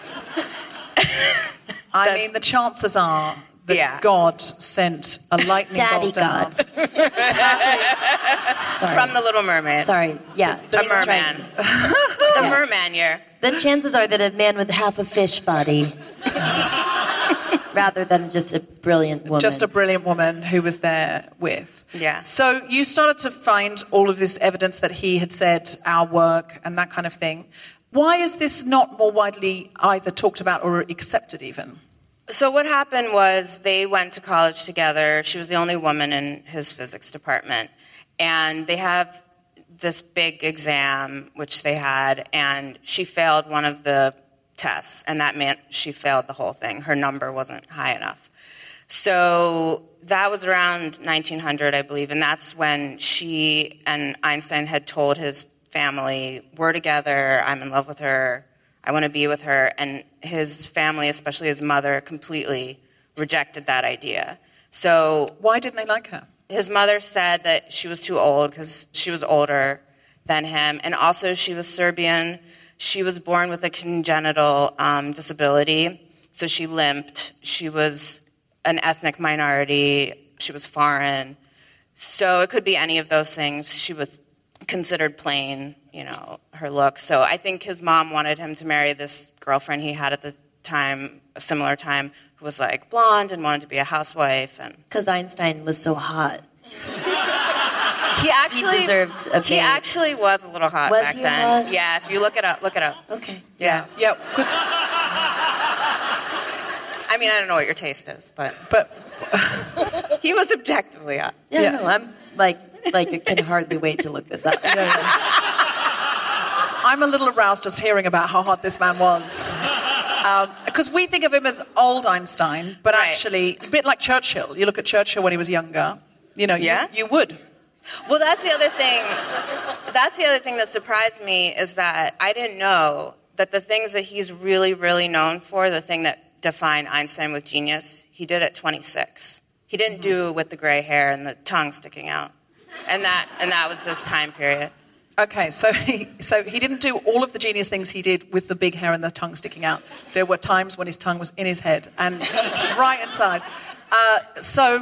I mean, the chances are that yeah. God sent a lightning Daddy bolt down. God. Sorry. From The Little Mermaid. Sorry, yeah. The, the merman. the yeah. merman year. The chances are that a man with half a fish body, rather than just a brilliant woman. Just a brilliant woman who was there with. Yeah. So you started to find all of this evidence that he had said our work and that kind of thing. Why is this not more widely either talked about or accepted even? So what happened was they went to college together. She was the only woman in his physics department. And they have this big exam, which they had, and she failed one of the tests, and that meant she failed the whole thing. Her number wasn't high enough. So that was around nineteen hundred, I believe, and that's when she and Einstein had told his family, we're together, I'm in love with her, I want to be with her, and his family, especially his mother, completely rejected that idea. So why didn't they like her? His mother said that she was too old because she was older than him, and also she was Serbian. She was born with a congenital um, disability, so she limped. She was an ethnic minority. She was foreign. So it could be any of those things. She was considered plain, you know, her look. So I think his mom wanted him to marry this girlfriend he had at the time, a similar time, who was like blonde and wanted to be a housewife. And because Einstein was so hot. He actually he deserved a He babe. actually was a little hot was back he then. Hot? Yeah, if you look it up, look it up. Okay. Yeah. Yeah, because I mean, I don't know what your taste is, but but he was objectively hot. Yeah, Yeah. no, I'm like like I can hardly wait to look this up. yeah, yeah. I'm a little aroused just hearing about how hot this man was. Because um, we think of him as old Einstein, but Right. actually, a bit like Churchill. You look at Churchill when he was younger, you know, Yeah? you, you would. Well, that's the other thing. That's the other thing that surprised me is that I didn't know that the things that he's really, really known for, the thing that defined Einstein with genius, he did at twenty-six. He didn't do it with the gray hair and the tongue sticking out, and that and that was this time period. Okay, so he, so he didn't do all of the genius things he did with the big hair and the tongue sticking out. There were times when his tongue was in his head and just right inside. Uh, so...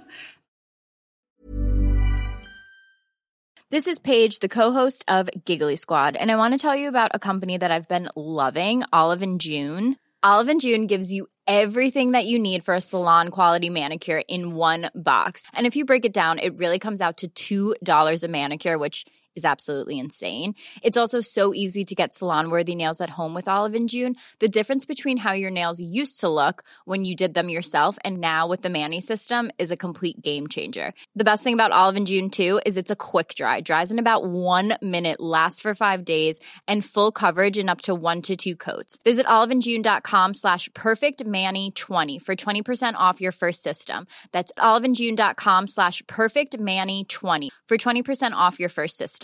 This is Paige, the co-host of Giggly Squad, and I want to tell you about a company that I've been loving, Olive and June. Olive and June gives you everything that you need for a salon-quality manicure in one box. And if you break it down, it really comes out to two dollars a manicure, which is absolutely insane. It's also so easy to get salon-worthy nails at home with Olive and June. The difference between how your nails used to look when you did them yourself and now with the Mani system is a complete game changer. The best thing about Olive and June, too, is it's a quick dry. Dries in about one minute, lasts for five days, and full coverage in up to one to two coats. Visit oliveandjune.com slash perfectmani20 for twenty percent off your first system. That's oliveandjune.com slash perfectmani20 for twenty percent off your first system.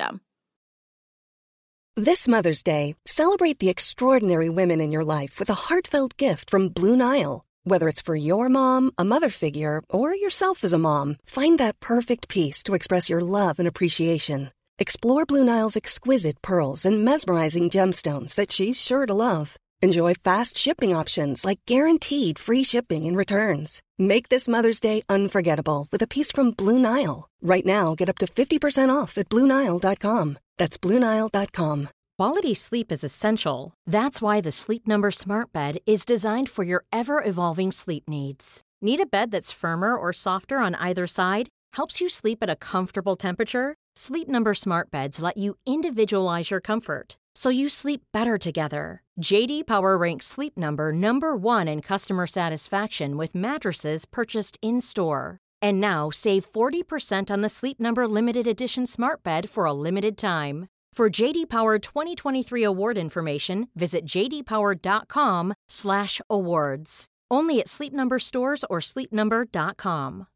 This Mother's Day, celebrate the extraordinary women in your life with a heartfelt gift from Blue Nile. Whether it's for your mom, a mother figure, or yourself as a mom, find that perfect piece to express your love and appreciation. Explore Blue Nile's exquisite pearls and mesmerizing gemstones that she's sure to love. Enjoy fast shipping options like guaranteed free shipping and returns. Make this Mother's Day unforgettable with a piece from Blue Nile. Right now, get up to fifty percent off at blue nile dot com. That's blue nile dot com. Quality sleep is essential. That's why the Sleep Number Smart Bed is designed for your ever-evolving sleep needs. Need a bed that's firmer or softer on either side? Helps you sleep at a comfortable temperature? Sleep Number Smart Beds let you individualize your comfort, so you sleep better together. J D Power ranks Sleep Number number one in customer satisfaction with mattresses purchased in-store. And now, save forty percent on the Sleep Number Limited Edition Smart Bed for a limited time. For J D Power twenty twenty-three award information, visit jdpower.com slash awards. Only at Sleep Number stores or sleep number dot com.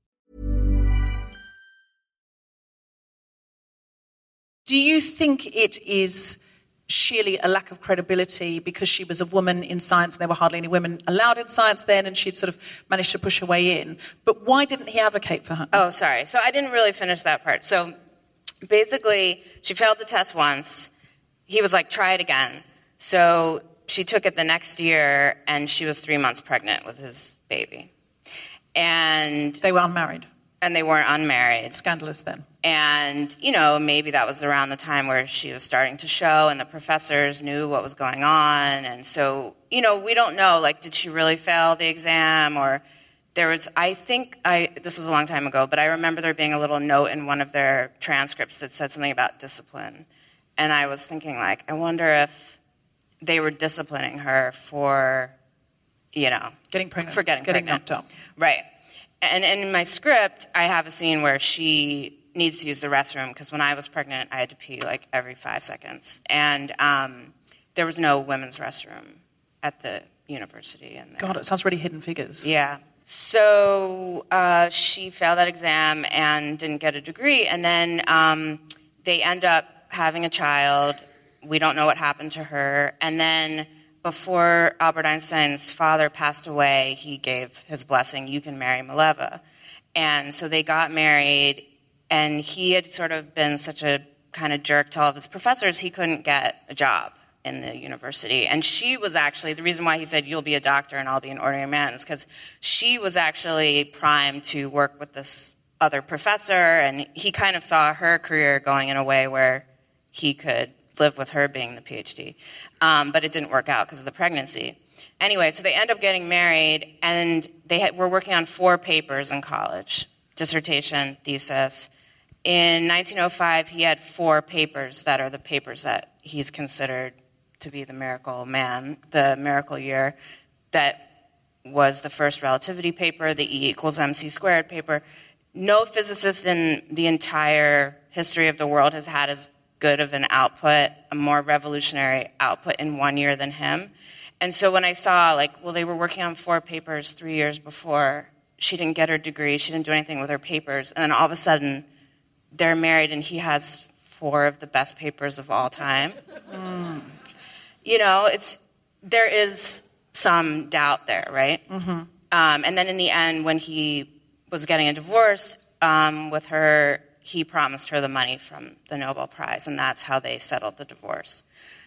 Do you think it is sheerly a lack of credibility because she was a woman in science and there were hardly any women allowed in science then and she'd sort of managed to push her way in? But why didn't he advocate for her? Oh, sorry. So I didn't really finish that part. So basically, she failed the test once. He was like, try it again. So she took it the next year and she was three months pregnant with his baby. And they were unmarried. And they weren't unmarried. Scandalous then. And, you know, maybe that was around the time where she was starting to show and the professors knew what was going on. And so, you know, we don't know, like, did she really fail the exam? Or there was, I think, I this was a long time ago, but I remember there being a little note in one of their transcripts that said something about discipline. And I was thinking, like, I wonder if they were disciplining her for, you know. Getting pregnant. For getting, getting pregnant. knocked up. Right. And, and in my script, I have a scene where she needs to use the restroom because when I was pregnant, I had to pee like every five seconds. And um, there was no women's restroom at the university. And God, it sounds really Hidden Figures. Yeah. So uh, she failed that exam and didn't get a degree. And then um, they end up having a child. We don't know what happened to her. And then before Albert Einstein's father passed away, he gave his blessing, you can marry Mileva. And so they got married, and he had sort of been such a kind of jerk to all of his professors, he couldn't get a job in the university. And she was actually, the reason why he said, you'll be a doctor and I'll be an ordinary man, is because she was actually primed to work with this other professor, and he kind of saw her career going in a way where he could live with her being the PhD. Um, but it didn't work out because of the pregnancy. Anyway, so they end up getting married, and they had, were working on four papers in college, dissertation, thesis. In nineteen oh five, he had four papers that are the papers that he's considered to be the miracle man, the miracle year. That was the first relativity paper, the E equals mc squared paper. No physicist in the entire history of the world has had as good of an output, a more revolutionary output in one year than him. And so when I saw, like, well, they were working on four papers three years before, she didn't get her degree, she didn't do anything with her papers, and then all of a sudden, they're married and he has four of the best papers of all time. Mm. You know, it's there is some doubt there, right? Mm-hmm. Um, and then in the end, when he was getting a divorce um, with her, he promised her the money from the Nobel Prize, and that's how they settled the divorce.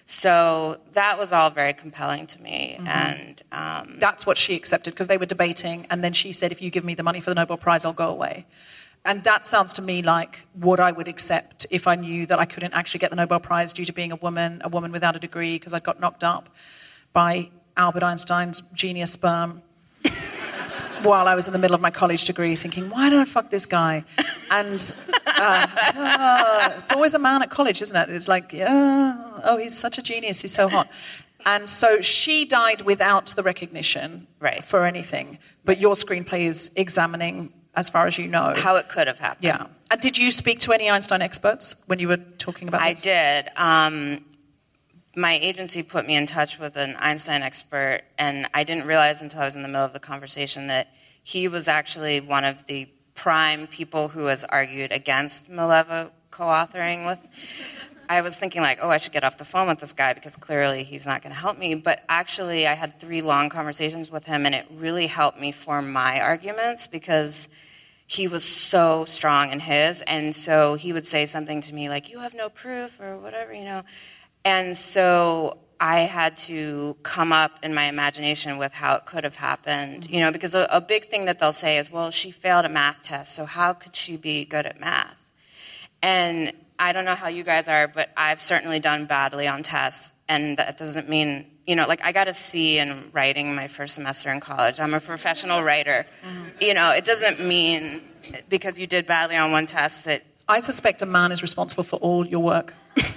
So that was all very compelling to me. Mm-hmm. And um, that's what she accepted, because they were debating, and then she said, if you give me the money for the Nobel Prize, I'll go away. And that sounds to me like what I would accept if I knew that I couldn't actually get the Nobel Prize due to being a woman, a woman without a degree, because I got knocked up by Albert Einstein's genius sperm while I was in the middle of my college degree, thinking, why don't I fuck this guy? And uh, uh, it's always a man at college, isn't it? It's like, yeah, oh, he's such a genius, he's so hot. And so she died without the recognition right. for anything. But your screenplay is examining, as far as you know, how it could have happened. Yeah. And did you speak to any Einstein experts when you were talking about I this? did. Um, my agency put me in touch with an Einstein expert, and I didn't realize until I was in the middle of the conversation that he was actually one of the prime people who has argued against Mileva co-authoring with. I was thinking like, oh, I should get off the phone with this guy because clearly he's not going to help me. But actually, I had three long conversations with him, and it really helped me form my arguments because he was so strong in his. And so he would say something to me like, you have no proof or whatever, you know. And so I had to come up in my imagination with how it could have happened, you know, because a, a big thing that they'll say is, well, she failed a math test, so how could she be good at math? And I don't know how you guys are, but I've certainly done badly on tests, and that doesn't mean, you know, like I got a C in writing my first semester in college. I'm a professional writer. Mm-hmm. You know, it doesn't mean because you did badly on one test that... I suspect a man is responsible for all your work.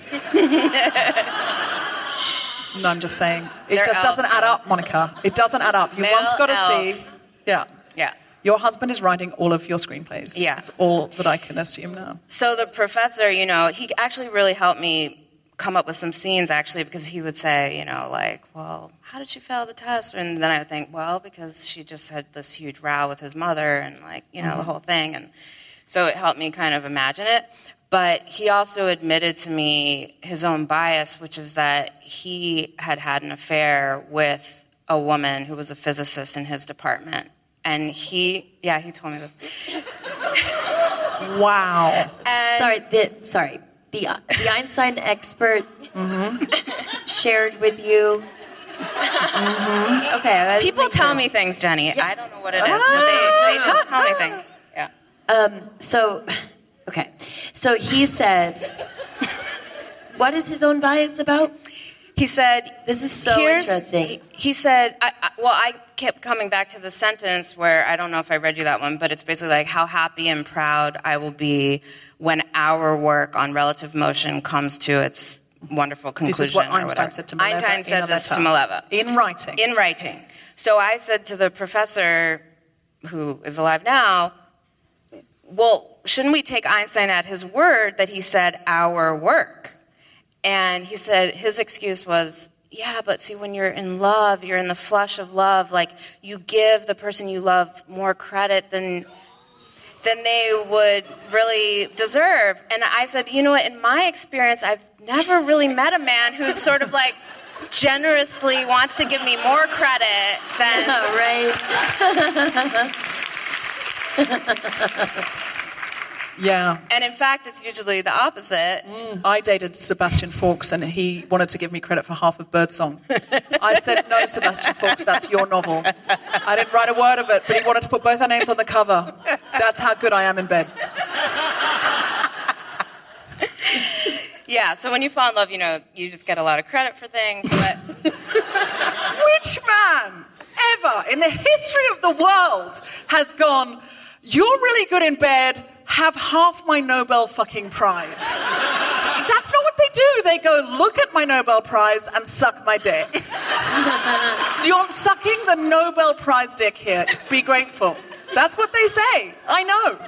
No, I'm just saying. It They're just doesn't elves, add so. up, Monica. It doesn't add up. You Male once got a elves. C. Yeah. Yeah. Your husband is writing all of your screenplays. Yeah. That's all that I can assume now. So the professor, you know, he actually really helped me come up with some scenes, actually, because he would say, you know, like, well, how did she fail the test? And then I would think, well, because she just had this huge row with his mother and, like, you know, mm-hmm. the whole thing. And so it helped me kind of imagine it. But he also admitted to me his own bias, which is that he had had an affair with a woman who was a physicist in his department. And he, yeah, he told me this. Wow. And sorry, the, sorry. The, the Einstein expert mm-hmm. shared with you. Mm-hmm. Okay. People tell sure. me things, Jenny. Yeah. I don't know what it is, ah! but they, they just tell me things. Yeah. Um, so, okay. So he said, what is his own bias about? He said, this is so interesting. He, he said, I, I, well, I kept coming back to the sentence where, I don't know if I read you that one, but it's basically like, how happy and proud I will be when our work on relative motion comes to its wonderful conclusion. This is what Einstein said to Mileva. Einstein said this to Mileva. In writing. In writing. So I said to the professor, who is alive now, well, shouldn't we take Einstein at his word that he said our work? And he said his excuse was, yeah, but see, when you're in love, you're in the flush of love, like you give the person you love more credit than than they would really deserve. And I said, you know what, in my experience, I've never really met a man who's sort of like generously wants to give me more credit than... right. Yeah. And in fact, it's usually the opposite. Mm. I dated Sebastian Faulks, and he wanted to give me credit for half of Birdsong. I said, no, Sebastian Faulks, that's your novel. I didn't write a word of it, but he wanted to put both our names on the cover. That's how good I am in bed. Yeah, so when you fall in love, you know, you just get a lot of credit for things, but... Which man ever in the history of the world has gone, you're really good in bed, have half my Nobel fucking prize? That's not what they do. They go, look at my Nobel Prize and suck my dick. You're sucking the Nobel Prize dick here. Be grateful. That's what they say. I know.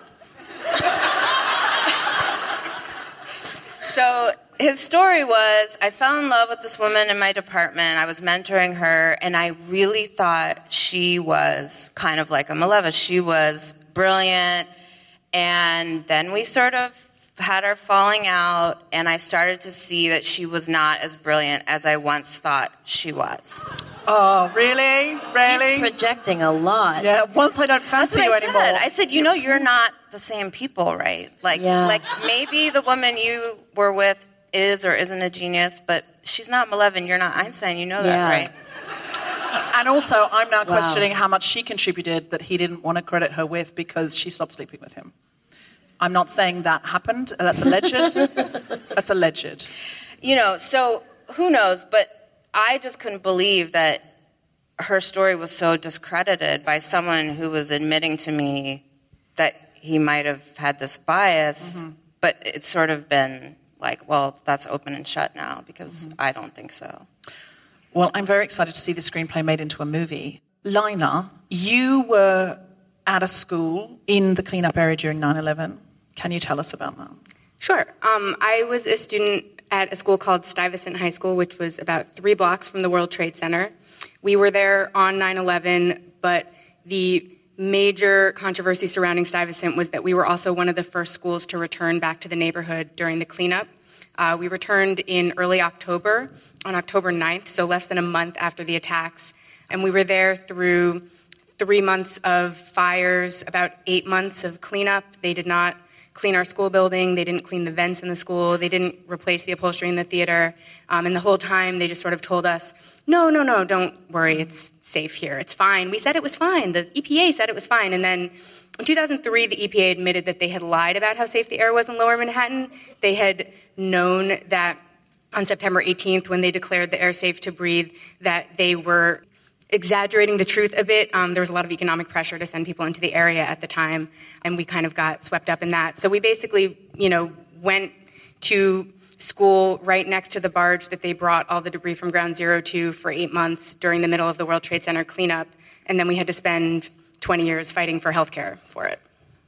So his story was, I fell in love with this woman in my department. I was mentoring her, and I really thought she was kind of like a Mileva. She was brilliant. And then we sort of had our falling out, and I started to see that she was not as brilliant as I once thought she was. Oh, really? Really? He's projecting a lot. Yeah, once I don't fancy you I anymore. Said. I said, you know, you're not the same people, right? Like, yeah. like maybe the woman you were with is or isn't a genius, but she's not Mileva, you're not Einstein. You know that, yeah. right? And also, I'm now wow. questioning how much she contributed that he didn't want to credit her with because she stopped sleeping with him. I'm not saying that happened. That's alleged. That's alleged. You know, so who knows? But I just couldn't believe that her story was so discredited by someone who was admitting to me that he might have had this bias, Mm-hmm. but it's sort of been like, well, that's open and shut now because Mm-hmm. I don't think so. Well, I'm very excited to see the screenplay made into a movie. Lina, you were at a school in the cleanup area during nine eleven. Can you tell us about that? Sure. Um, I was a student at a school called Stuyvesant High School, which was about three blocks from the World Trade Center. We were there on nine eleven, but the major controversy surrounding Stuyvesant was that we were also one of the first schools to return back to the neighborhood during the cleanup. Uh, we returned in early October, on October ninth, so less than a month after the attacks. And we were there through three months of fires, about eight months of cleanup. They did not clean our school building. They didn't clean the vents in the school. They didn't replace the upholstery in the theater. Um, and the whole time, they just sort of told us, no, no, no, don't worry. It's safe here. It's fine. We said it was fine. The E P A said it was fine. And then in two thousand three, the E P A admitted that they had lied about how safe the air was in Lower Manhattan. They had known that on September eighteenth, when they declared the air safe to breathe, that they were exaggerating the truth a bit. Um, there was a lot of economic pressure to send people into the area at the time, and we kind of got swept up in that. So we basically, you know, went to school right next to the barge that they brought all the debris from Ground Zero to for eight months during the middle of the World Trade Center cleanup, and then we had to spend twenty years fighting for healthcare for it.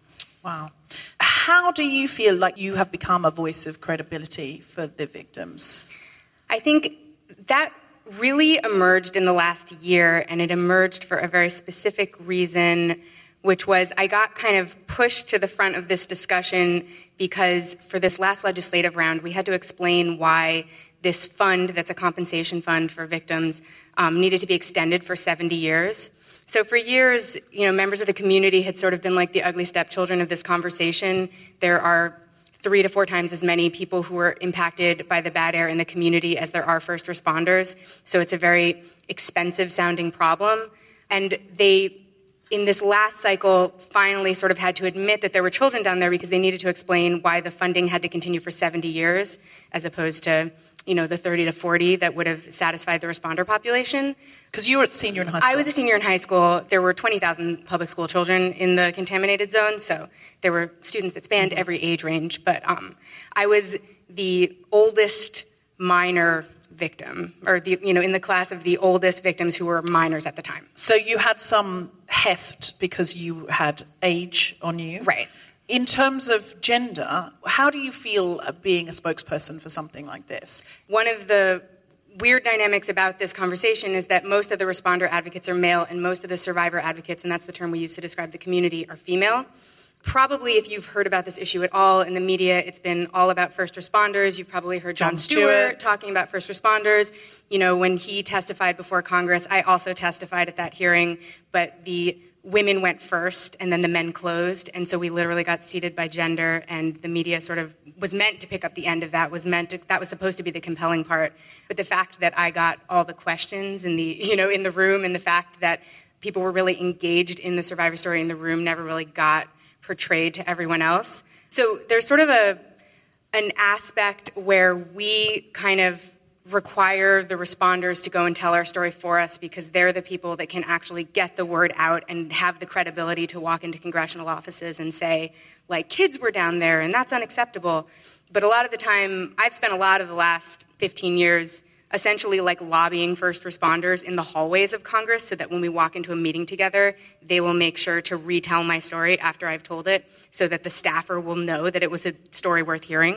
Wow. How do you feel like you have become a voice of credibility for the victims? I think that really emerged in the last year, and it emerged for a very specific reason, which was I got kind of pushed to the front of this discussion because for this last legislative round, we had to explain why this fund, that's a compensation fund for victims, um, needed to be extended for seventy years. So for years, you know, members of the community had sort of been like the ugly stepchildren of this conversation. There are three to four times as many people who were impacted by the bad air in the community as there are first responders. So it's a very expensive sounding problem. And they, in this last cycle, finally sort of had to admit that there were children down there because they needed to explain why the funding had to continue for seventy years as opposed to, you know, the thirty to forty that would have satisfied the responder population. Because you were a senior in high school. I was a senior in high school. There were twenty thousand public school children in the contaminated zone, so there were students that spanned every age range. But um, I was the oldest minor victim, or the, you know, in the class of the oldest victims who were minors at the time. So you had some heft because you had age on you. Right. In terms of gender, how do you feel being a spokesperson for something like this? One of the weird dynamics about this conversation is that most of the responder advocates are male and most of the survivor advocates, and that's the term we use to describe the community, are female. Probably if you've heard about this issue at all in the media, it's been all about first responders. You've probably heard Jon, Jon Stewart, Stewart talking about first responders. You know, when he testified before Congress, I also testified at that hearing, but the women went first and then the men closed, and so we literally got seated by gender, and the media sort of was meant to pick up the end of that, was meant to, that was supposed to be the compelling part. But the fact that I got all the questions in the, you know, in the room, and the fact that people were really engaged in the survivor story in the room never really got portrayed to everyone else. So there's sort of a an aspect where we kind of require the responders to go and tell our story for us because they're the people that can actually get the word out and have the credibility to walk into congressional offices and say, like, kids were down there and that's unacceptable. But a lot of the time, I've spent a lot of the last fifteen years essentially like lobbying first responders in the hallways of Congress so that when we walk into a meeting together, they will make sure to retell my story after I've told it so that the staffer will know that it was a story worth hearing.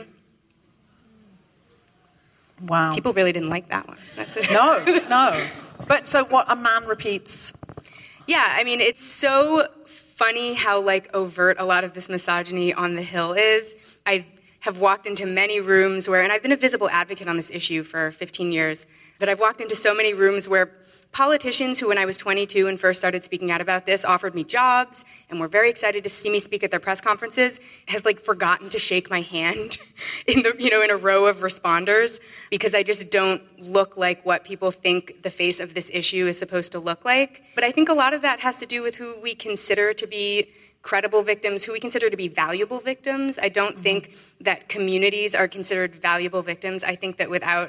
Wow. People really didn't like that one. That's it. No, no. But so what, a man repeats? Yeah, I mean, it's so funny how, like, overt a lot of this misogyny on the Hill is. I have walked into many rooms where, and I've been a visible advocate on this issue for fifteen years, but I've walked into so many rooms where politicians who, when I was twenty-two and first started speaking out about this, offered me jobs and were very excited to see me speak at their press conferences, have like forgotten to shake my hand in the, you know, in a row of responders because I just don't look like what people think the face of this issue is supposed to look like. But I think a lot of that has to do with who we consider to be credible victims, who we consider to be valuable victims. I don't think that communities are considered valuable victims. I think that without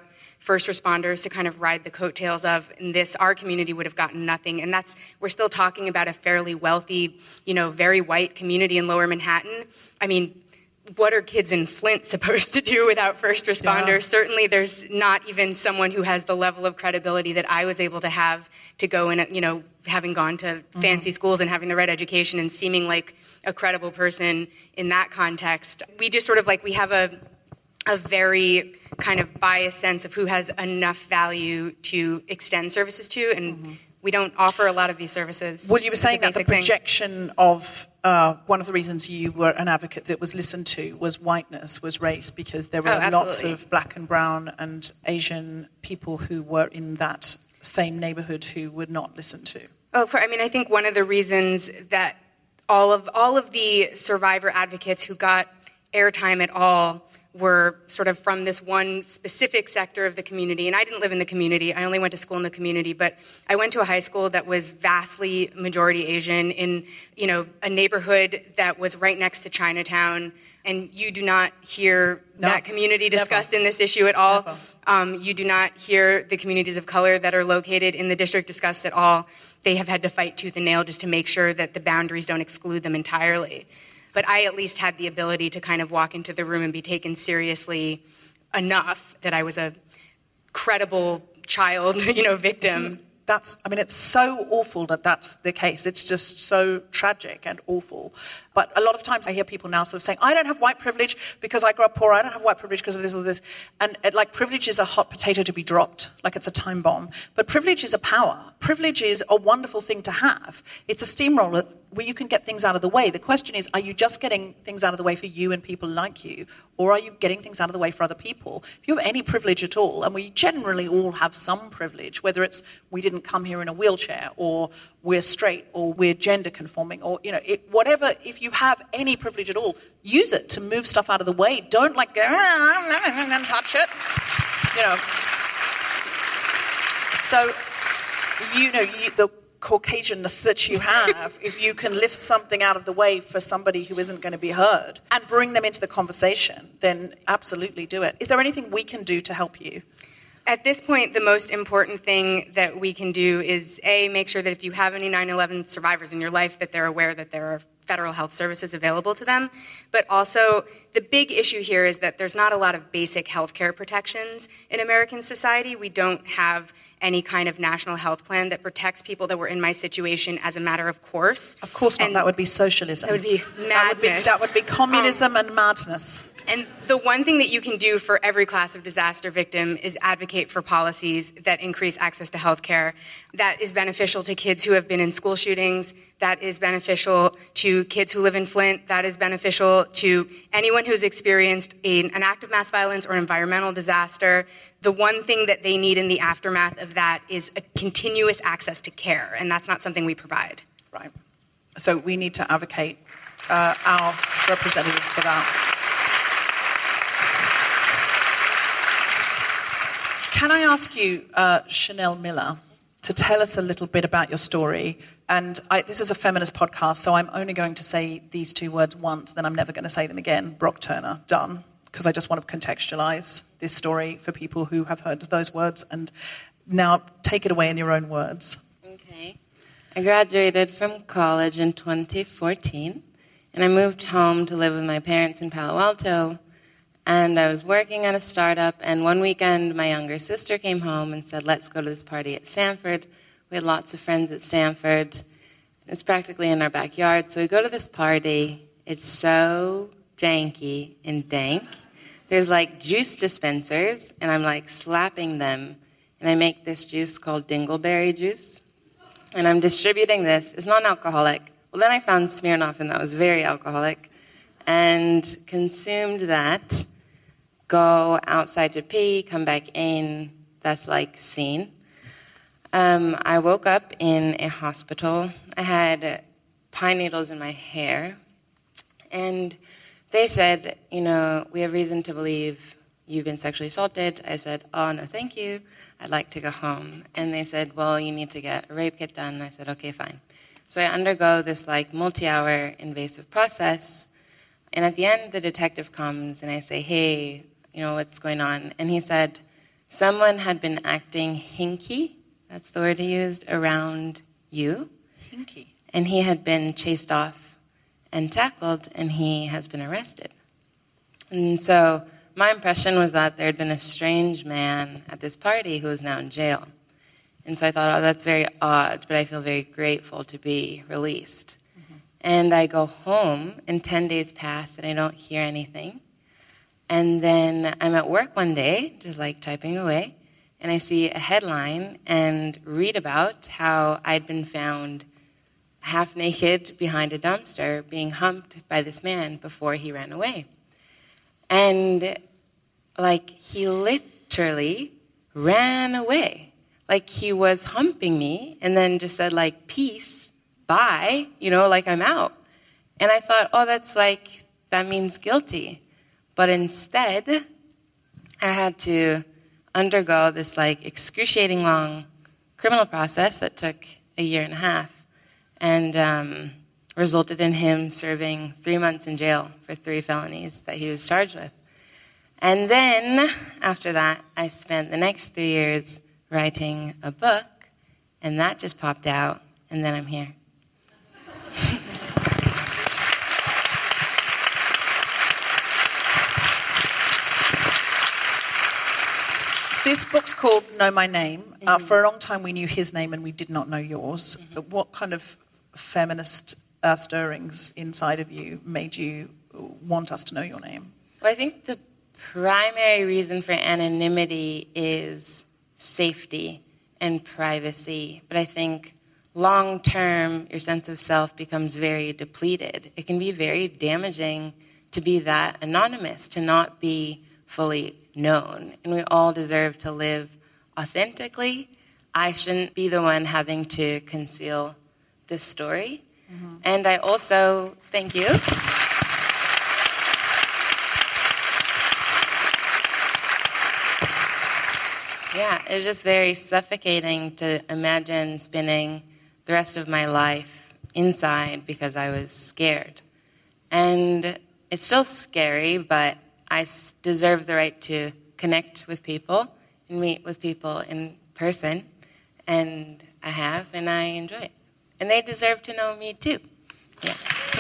first responders to kind of ride the coattails of, and this, our community would have gotten nothing. And that's, we're still talking about a fairly wealthy, you know, very white community in Lower Manhattan. I mean, what are kids in Flint supposed to do without first responders? Yeah. Certainly there's not even someone who has the level of credibility that I was able to have to go in, you know, having gone to mm-hmm. fancy schools and having the right education and seeming like a credible person in that context. We just sort of like, we have a a very kind of biased sense of who has enough value to extend services to, and mm-hmm. we don't offer a lot of these services. Well, you were saying that the projection thing. of uh, one of the reasons you were an advocate that was listened to was whiteness, was race, because there were oh, lots of black and brown and Asian people who were in that same neighborhood who were not listened to. Oh, I mean, I think one of the reasons that all of all of the survivor advocates who got airtime at all were sort of from this one specific sector of the community. And I didn't live in the community. I only went to school in the community. But I went to a high school that was vastly majority Asian in, you know, a neighborhood that was right next to Chinatown. And you do not hear no, that community discussed never. in this issue at all. Um, you do not hear the communities of color that are located in the district discussed at all. They have had to fight tooth and nail just to make sure that the boundaries don't exclude them entirely. But I at least had the ability to kind of walk into the room and be taken seriously enough that I was a credible child, you know, victim. Isn't that's, I mean, it's so awful that that's the case. It's just so tragic and awful. But a lot of times I hear people now sort of saying, I don't have white privilege because I grew up poor. I don't have white privilege because of this or this. And it, like, privilege is a hot potato to be dropped, like it's a time bomb. But privilege is a power. Privilege is a wonderful thing to have. It's a steamroller where you can get things out of the way. The question is, are you just getting things out of the way for you and people like you, or are you getting things out of the way for other people? If you have any privilege at all, and we generally all have some privilege, whether it's we didn't come here in a wheelchair, or we're straight, or we're gender conforming, or, you know, it, whatever, if you have any privilege at all, use it to move stuff out of the way. Don't like go, and touch it, you know. So, you know, you, the Caucasianness that you have, if you can lift something out of the way for somebody who isn't going to be heard and bring them into the conversation, then absolutely do it. Is there anything we can do to help you? At this point, the most important thing that we can do is, A, make sure that if you have any nine eleven survivors in your life, that they're aware that there are federal health services available to them. But also, the big issue here is that there's not a lot of basic health care protections in American society. We don't have any kind of national health plan that protects people that were in my situation as a matter of course. Of course not. And that would be socialism. That would be madness. That would be, that would be communism um, and madness. And the one thing that you can do for every class of disaster victim is advocate for policies that increase access to health care. That is beneficial to kids who have been in school shootings. That is beneficial to kids who live in Flint. That is beneficial to anyone who's experienced a, an act of mass violence or environmental disaster. The one thing that they need in the aftermath of that is a continuous access to care, and that's not something we provide. Right. So we need to advocate uh, our representatives for that. Can I ask you, uh, Chanel Miller, to tell us a little bit about your story? And I, this is a feminist podcast, so I'm only going to say these two words once, then I'm never going to say them again. Brock Turner, done. Because I just want to contextualize this story for people who have heard those words. And now take it away in your own words. Okay. I graduated from college in twenty fourteen, and I moved home to live with my parents in Palo Alto. And I was working at a startup, and one weekend my younger sister came home and said, let's go to this party at Stanford. We had lots of friends at Stanford. It's practically in our backyard. So we go to this party. It's so janky and dank. There's like juice dispensers, and I'm like slapping them. And I make this juice called dingleberry juice. And I'm distributing this. It's non-alcoholic. Well, then I found Smirnoff, and that was very alcoholic. And consumed that. Go outside to pee, come back in, that's like scene. Um, I woke up in a hospital. I had pine needles in my hair. And they said, you know, we have reason to believe you've been sexually assaulted. I said, oh, no, thank you. I'd like to go home. And they said, well, you need to get a rape kit done. And I said, okay, fine. So I undergo this like multi-hour invasive process. And at the end, the detective comes and I say, hey, you know, what's going on? And he said, someone had been acting hinky, that's the word he used, around you. Hinky. And he had been chased off and tackled, and he has been arrested. And so my impression was that there had been a strange man at this party who was now in jail. And so I thought, oh, that's very odd, but I feel very grateful to be released. Mm-hmm. And I go home, and ten days pass, and I don't hear anything. And then I'm at work one day, just like typing away, and I see a headline and read about how I'd been found half naked behind a dumpster being humped by this man before he ran away. And, like, he literally ran away. Like, he was humping me and then just said, like, peace, bye, you know, like, I'm out. And I thought, oh, that's like, that means guilty. But instead, I had to undergo this, like, excruciating long criminal process that took a year and a half and um, resulted in him serving three months in jail for three felonies that he was charged with. And then, after that, I spent the next three years writing a book, and that just popped out, and then I'm here. This book's called Know My Name. Mm-hmm. Uh, for a long time we knew his name and we did not know yours. Mm-hmm. But what kind of feminist uh, stirrings inside of you made you want us to know your name? Well, I think the primary reason for anonymity is safety and privacy. But I think long-term, your sense of self becomes very depleted. It can be very damaging to be that anonymous, to not be fully known. And we all deserve to live authentically. I shouldn't be the one having to conceal this story. Mm-hmm. And I also, thank you. Yeah, it was just very suffocating to imagine spending the rest of my life inside because I was scared. And it's still scary, but I deserve the right to connect with people and meet with people in person, and I have, and I enjoy it. And they deserve to know me too. Yeah.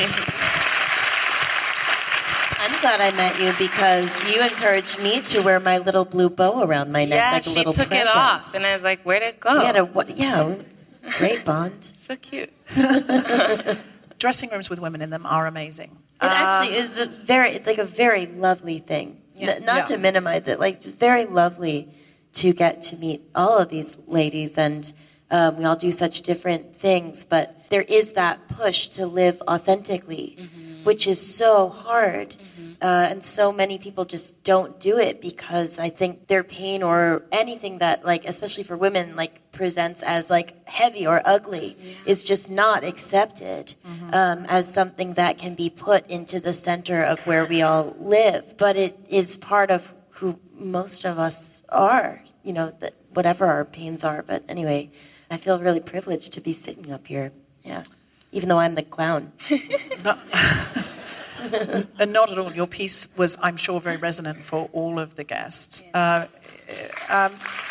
I'm glad I met you because you encouraged me to wear my little blue bow around my neck yeah, like a little present. Yeah, she took it off, and I was like, where'd it go? We had a, what, yeah, great bond. So cute. Dressing rooms with women in them are amazing. It actually is a very, it's like a very lovely thing. Yeah. N- not yeah. to minimize it, like just very lovely to get to meet all of these ladies, and um, we all do such different things, but there is that push to live authentically, mm-hmm. which is so hard. Mm-hmm. Uh, and so many people just don't do it because I think their pain or anything that, like, especially for women, like, presents as, like, heavy or ugly yeah. is just not accepted mm-hmm. um, as something that can be put into the center of where we all live. But it is part of who most of us are, you know, that whatever our pains are. But anyway, I feel really privileged to be sitting up here, yeah, even though I'm the clown. No. And not at all. Your piece was, I'm sure, very resonant for all of the guests. Uh, um,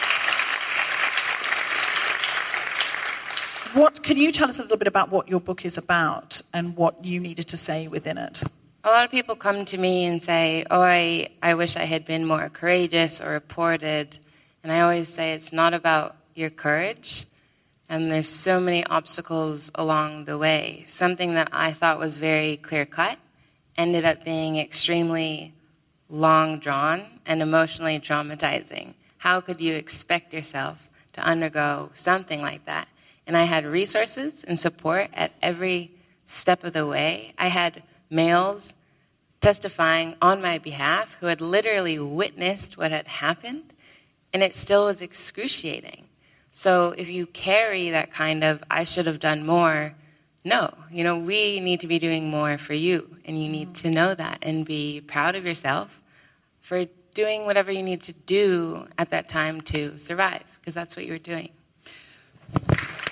what can you tell us a little bit about what your book is about and what you needed to say within it? A lot of people come to me and say, oh, I, I wish I had been more courageous or reported. And I always say it's not about your courage. And there's so many obstacles along the way. Something that I thought was very clear-cut ended up being extremely long-drawn and emotionally traumatizing. How could you expect yourself to undergo something like that? And I had resources and support at every step of the way. I had males testifying on my behalf who had literally witnessed what had happened, and it still was excruciating. So if you carry that kind of, I should have done more, no, you know, we need to be doing more for you, and you need to know that and be proud of yourself for doing whatever you need to do at that time to survive, because that's what you were doing.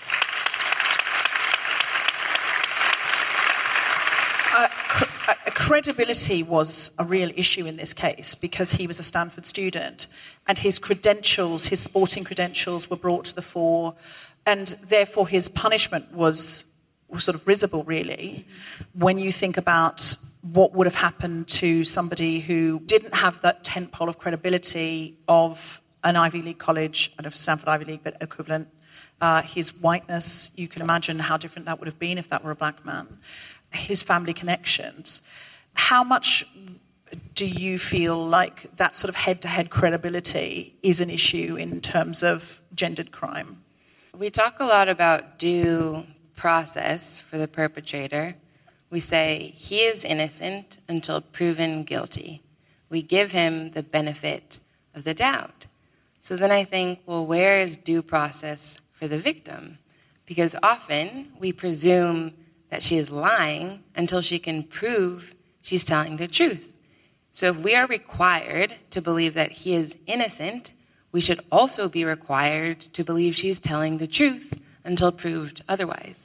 Uh, credibility was a real issue in this case because he was a Stanford student and his credentials, his sporting credentials were brought to the fore, and therefore his punishment was, was sort of risible, really, when you think about what would have happened to somebody who didn't have that tentpole of credibility of an Ivy League college, I don't know if Stanford Ivy League, but equivalent. Uh, his whiteness, you can imagine how different that would have been if that were a black man. His family connections. How much do you feel like that sort of head-to-head credibility is an issue in terms of gendered crime? We talk a lot about due process for the perpetrator. We say he is innocent until proven guilty. We give him the benefit of the doubt. So then I think, well, where is due process for the victim? Because often we presume that she is lying until she can prove she's telling the truth. So if we are required to believe that he is innocent, we should also be required to believe she's telling the truth until proved otherwise.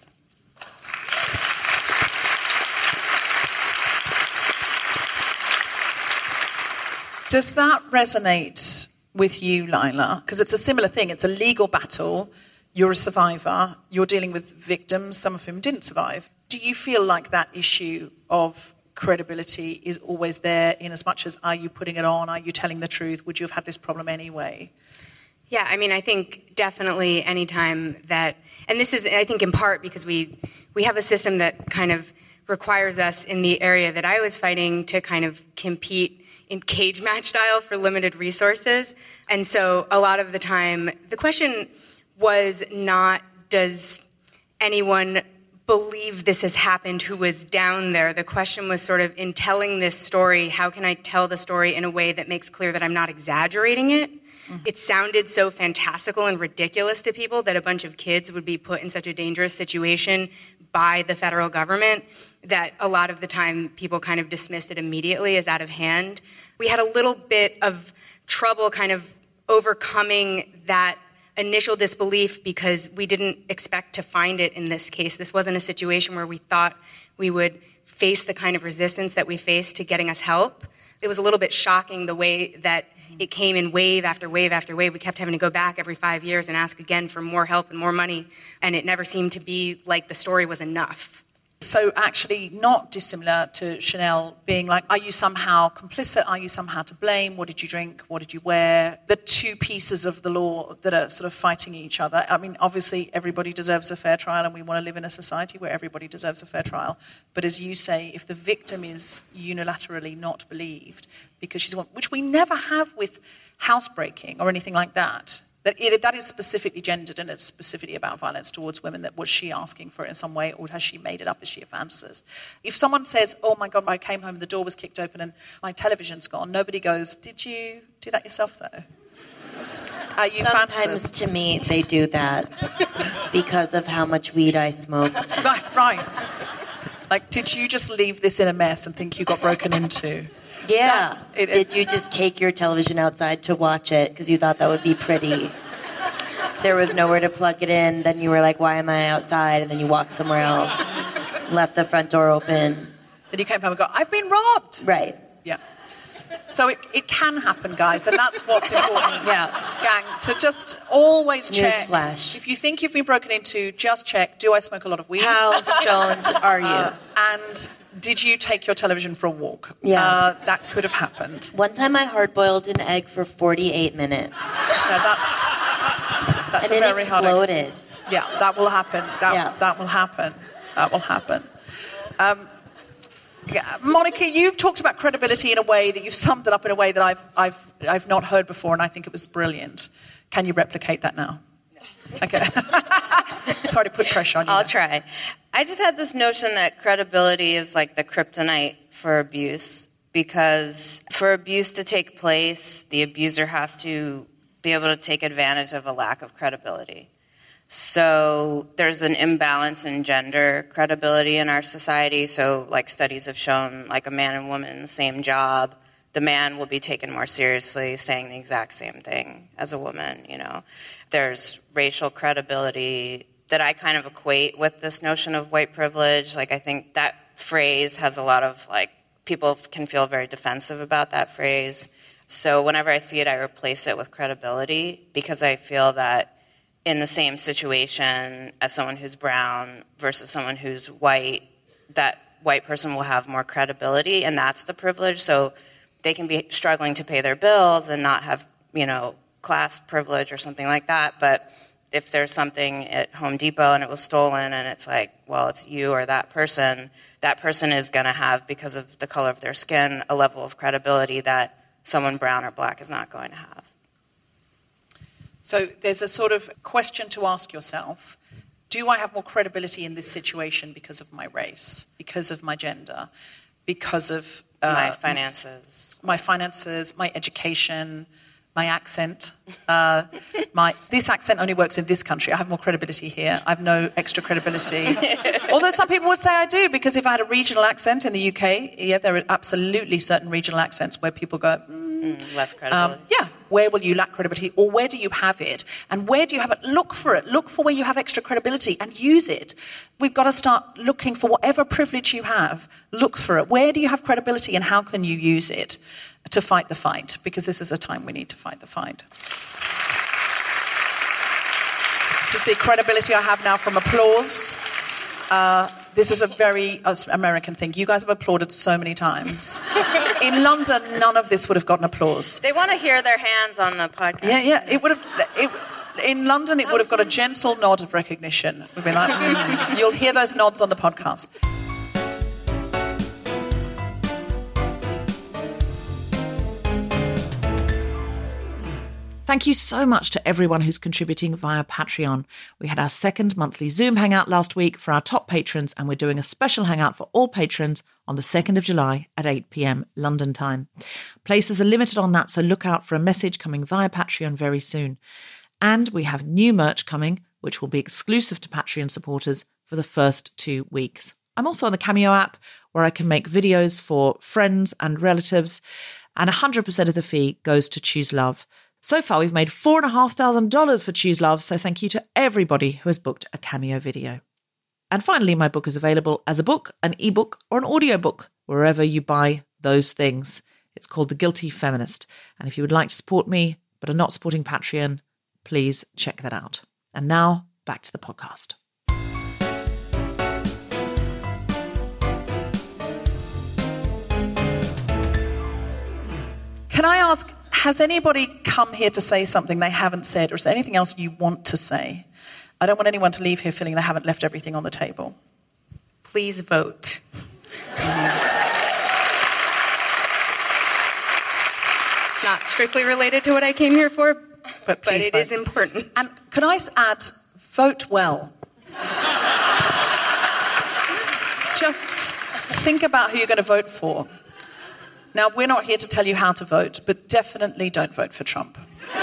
Does that resonate with you, Lila? Because it's a similar thing. It's a legal battle. You're a survivor. You're dealing with victims, some of whom didn't survive. Do you feel like that issue of credibility is always there in as much as, are you putting it on? Are you telling the truth? Would you have had this problem anyway? Yeah, I mean, I think definitely any time that, and this is, I think, in part because we we have a system that kind of requires us in the area that I was fighting to kind of compete in cage match style for limited resources. And so a lot of the time, the question was not, does anyone believe this has happened who was down there? The question was sort of, in telling this story, how can I tell the story in a way that makes clear that I'm not exaggerating it? Mm-hmm. It sounded so fantastical and ridiculous to people that a bunch of kids would be put in such a dangerous situation by the federal government that a lot of the time people kind of dismissed it immediately as out of hand. We had a little bit of trouble kind of overcoming that initial disbelief because we didn't expect to find it in this case. This wasn't a situation where we thought we would face the kind of resistance that we faced to getting us help. It was a little bit shocking the way that it came in wave after wave after wave. We kept having to go back every five years and ask again for more help and more money, and it never seemed to be like the story was enough. So actually not dissimilar to Chanel being like, are you somehow complicit? Are you somehow to blame? What did you drink? What did you wear? The two pieces of the law that are sort of fighting each other. I mean, obviously everybody deserves a fair trial and we want to live in a society where everybody deserves a fair trial. But as you say, if the victim is unilaterally not believed because she's one, which we never have with housebreaking or anything like that, That, it, that is specifically gendered and it's specifically about violence towards women. That was she asking for it in some way, or has she made it up? Is she a fantasist? If someone says, oh my God, I came home, the door was kicked open and my television's gone, nobody goes, did you do that yourself though? Are you Sometimes fantasist? To me, they do that because of how much weed I smoked. Right, right. Like, did you just leave this in a mess and think you got broken into? Yeah. That, it, Did you just take your television outside to watch it because you thought that would be pretty? There was nowhere to plug it in. Then you were like, why am I outside? And then you walked somewhere else. Left the front door open. Then you came home and go, I've been robbed. Right. Yeah. So it, it can happen, guys, and that's what's important. Yeah. Gang, to just always check. Newsflash. If you think you've been broken into, just check, do I smoke a lot of weed? How stoned are you? Uh, and did you take your television for a walk? Yeah. Uh, that could have happened. One time I hard-boiled an egg for forty-eight minutes. Yeah, that's, that's and a it very exploded. hard... Yeah, that will happen. That, Yeah. that will happen. That will happen. Um, Yeah, Monica, you've talked about credibility in a way that you've summed it up in a way that I've I've I've not heard before, and I think it was brilliant. Can you replicate that now? No. Okay. Sorry to put pressure on you. I'll try. I just had this notion that credibility is like the kryptonite for abuse, because for abuse to take place, the abuser has to be able to take advantage of a lack of credibility. So there's an imbalance in gender credibility in our society. So like studies have shown, like a man and woman in the same job, the man will be taken more seriously saying the exact same thing as a woman, you know. There's racial credibility that I kind of equate with this notion of white privilege. Like I think that phrase has a lot of like people can feel very defensive about that phrase. So whenever I see it, I replace it with credibility, because I feel that in the same situation as someone who's brown versus someone who's white, that white person will have more credibility, and that's the privilege. So they can be struggling to pay their bills and not have, you know, class privilege or something like that. But if there's something at Home Depot and it was stolen and it's like, well, it's you or that person, that person is going to have, because of the color of their skin, a level of credibility that someone brown or black is not going to have. So there's a sort of question to ask yourself. Do I have more credibility in this situation because of my race, because of my gender, because of uh, my finances, my finances, my education, my accent? Uh, my this accent only works in this country. I have more credibility here. I have no extra credibility. Although some people would say I do, because if I had a regional accent in the U K, yeah, there are absolutely certain regional accents where people go, mm, mm, less credibility. Um, yeah, where will you lack credibility, or where do you have it? And where do you have it? Look for it. Look for where you have extra credibility and use it. We've got to start looking for whatever privilege you have. Look for it. Where do you have credibility, and how can you use it to fight the fight? Because this is a time we need to fight the fight. This is the credibility I have now from applause. Uh, this is a very uh, American thing. You guys have applauded so many times. In London, none of this would have gotten applause. They want to hear their hands on the podcast. Yeah, yeah. It would have. It, in London, it would have got a gentle nod of recognition. We'd be like, mm. You'll hear those nods on the podcast. Thank you so much to everyone who's contributing via Patreon. We had our second monthly Zoom hangout last week for our top patrons, and we're doing a special hangout for all patrons on the second of July at eight p.m. London time. Places are limited on that, so look out for a message coming via Patreon very soon. And we have new merch coming, which will be exclusive to Patreon supporters for the first two weeks. I'm also on the Cameo app, where I can make videos for friends and relatives, and one hundred percent of the fee goes to Choose Love. So far, we've made four thousand five hundred dollars for Choose Love, so thank you to everybody who has booked a Cameo video. And finally, my book is available as a book, an ebook, or an audiobook, wherever you buy those things. It's called The Guilty Feminist. And if you would like to support me, but are not supporting Patreon, please check that out. And now, back to the podcast. Can I ask, has anybody come here to say something they haven't said, or is there anything else you want to say? I don't want anyone to leave here feeling they haven't left everything on the table. Please vote. It's not strictly related to what I came here for, but, but it vote. is important. And can I add, vote well. Just think about who you're going to vote for. Now, we're not here to tell you how to vote, but definitely don't vote for Trump.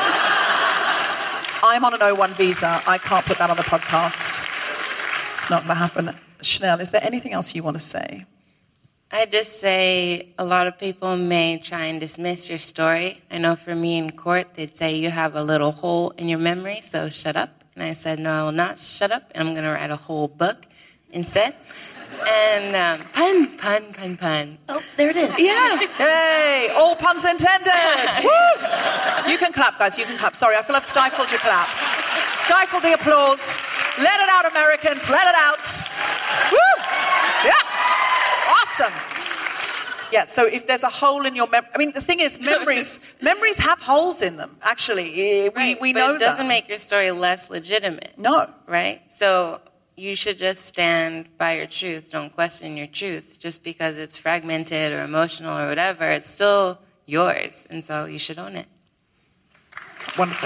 I'm on an O one visa. I can't put that on the podcast. It's not going to happen. Chanel, is there anything else you want to say? I just say a lot of people may try and dismiss your story. I know for me in court, they'd say you have a little hole in your memory, so shut up. And I said, no, I will not shut up, and I'm going to write a whole book instead. And um, pun, pun, pun, pun. Oh, there it is. Yeah. Hey, all puns intended. Woo! You can clap, guys. You can clap. Sorry, I feel I've stifled your clap. Stifle the applause. Let it out, Americans. Let it out. Woo! Yeah. Awesome. Yeah, so if there's a hole in your memory... I mean, the thing is, memories memories have holes in them, actually. We, right, we but know it doesn't that. make your story less legitimate. No. Right? So you should just stand by your truth. Don't question your truth. Just because it's fragmented or emotional or whatever, it's still yours. And so you should own it. Wonderful.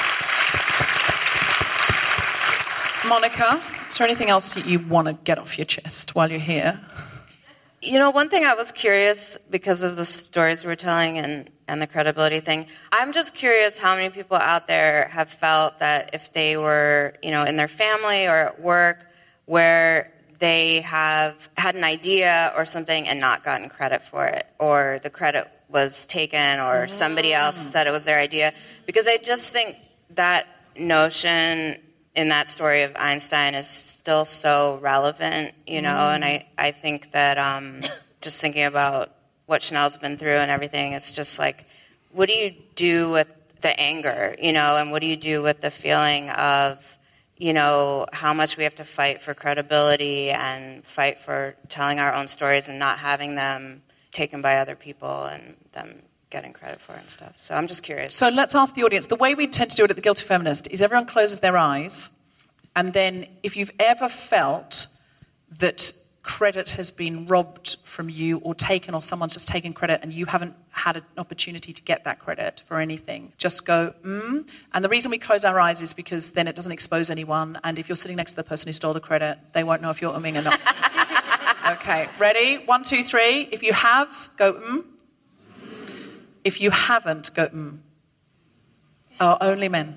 Monica, is there anything else that you want to get off your chest while you're here? You know, one thing I was curious, because of the stories we're telling and, and the credibility thing, I'm just curious how many people out there have felt that if they were, you know, in their family or at work where they have had an idea or something and not gotten credit for it, or the credit was taken, or mm. somebody else said it was their idea. Because I just think that notion in that story of Einstein is still so relevant, you know, mm. and I, I think that um, just thinking about what Chanel's been through and everything, it's just like, what do you do with the anger, you know, and what do you do with the feeling of, you know, how much we have to fight for credibility and fight for telling our own stories and not having them taken by other people and them getting credit for it and stuff. So I'm just curious. So let's ask the audience. The way we tend to do it at The Guilty Feminist is everyone closes their eyes, and then if you've ever felt that credit has been robbed from you or taken, or someone's just taken credit and you haven't had an opportunity to get that credit for anything, just go, mm. And the reason we close our eyes is because then it doesn't expose anyone, and if you're sitting next to the person who stole the credit, they won't know if you're umming or not. Okay, ready? One, two, three. If you have, go, mm. If you haven't, go, mm. Oh, only men.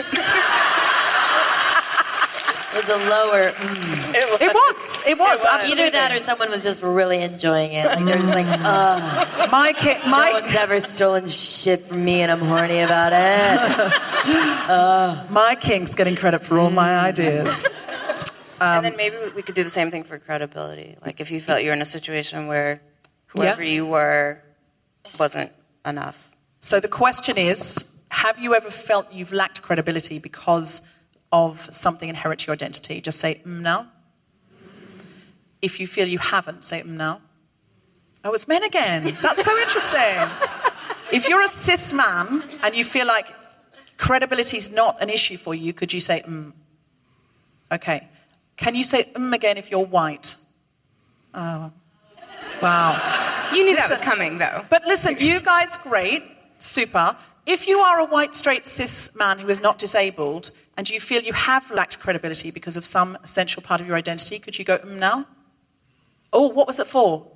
It was a lower. Mm. It was. It was. It was. Absolutely. Either that, or someone was just really enjoying it. Like they're just like, ugh. My kid. My. No one's ever stolen shit from me, and I'm horny about it. uh. My kink's getting credit for all my ideas. Um, and then maybe we could do the same thing for credibility. Like if you felt you were in a situation where whoever yeah. you were wasn't enough. So the question is, have you ever felt you've lacked credibility because of something inherent to your identity? Just say, mm, no. If you feel you haven't, say, mm, no. Oh, it's men again. That's so interesting. If you're a cis man and you feel like credibility is not an issue for you, could you say, mm? Okay. Can you say, mm, again if you're white? Oh, wow. You knew listen, that was coming, though. But listen, you guys, great, super. If you are a white, straight, cis man who is not disabled and you feel you have lacked credibility because of some essential part of your identity, could you go, mm, now? Oh, what was it for?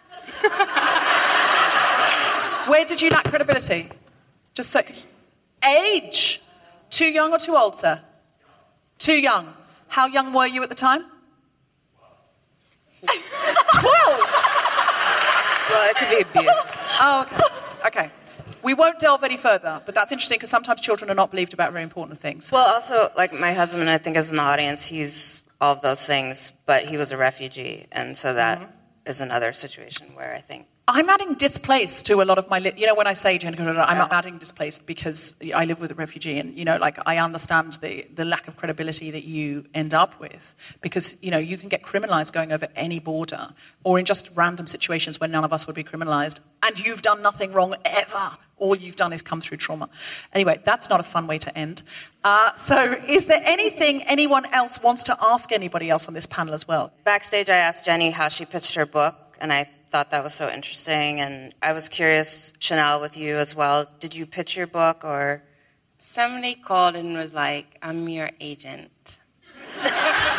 Where did you lack credibility? Just so... Age. Too young or too old, sir? Too young. How young were you at the time? Twelve! Well, it could be abuse. Oh, okay. Okay. We won't delve any further, but that's interesting because sometimes children are not believed about very important things. Well, also, like my husband, I think, is in the audience. He's all of those things, but he was a refugee, and so that mm-hmm. is another situation where I think... I'm adding displaced to a lot of my... Li- you know, when I say gender, I'm yeah. adding displaced because I live with a refugee and, you know, like, I understand the, the lack of credibility that you end up with because, you know, you can get criminalised going over any border or in just random situations where none of us would be criminalised and you've done nothing wrong ever. All you've done is come through trauma. Anyway, that's not a fun way to end. Uh, so is there anything anyone else wants to ask anybody else on this panel as well? Backstage, I asked Jenny how she pitched her book, and I thought that was so interesting, and I was curious, Chanel, with you as well. Did you pitch your book, or? Somebody called and was like, I'm your agent. That's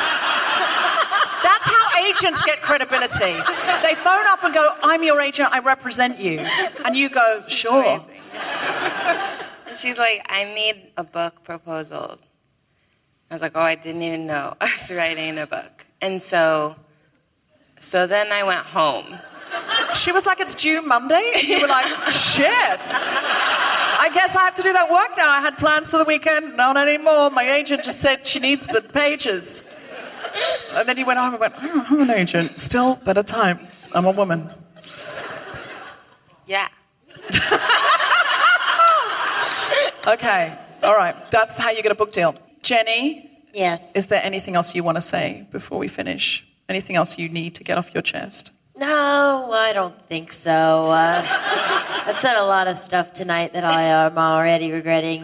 how agents get credibility. They phone up and go, I'm your agent, I represent you. And you go, sure. And she's like, I need a book proposal. I was like, oh, I didn't even know I was writing a book. And so, so then I went home. She was like, it's due Monday? And you were like, shit. I guess I have to do that work now. I had plans for the weekend. Not anymore. My agent just said she needs the pages. And then he went home and went, oh, I'm an agent. Still, better time. I'm a woman. Yeah. Okay. All right. That's how you get a book deal. Jenny? Yes? Is there anything else you want to say before we finish? Anything else you need to get off your chest? No, I don't think so. Uh, I've said a lot of stuff tonight that I am already regretting.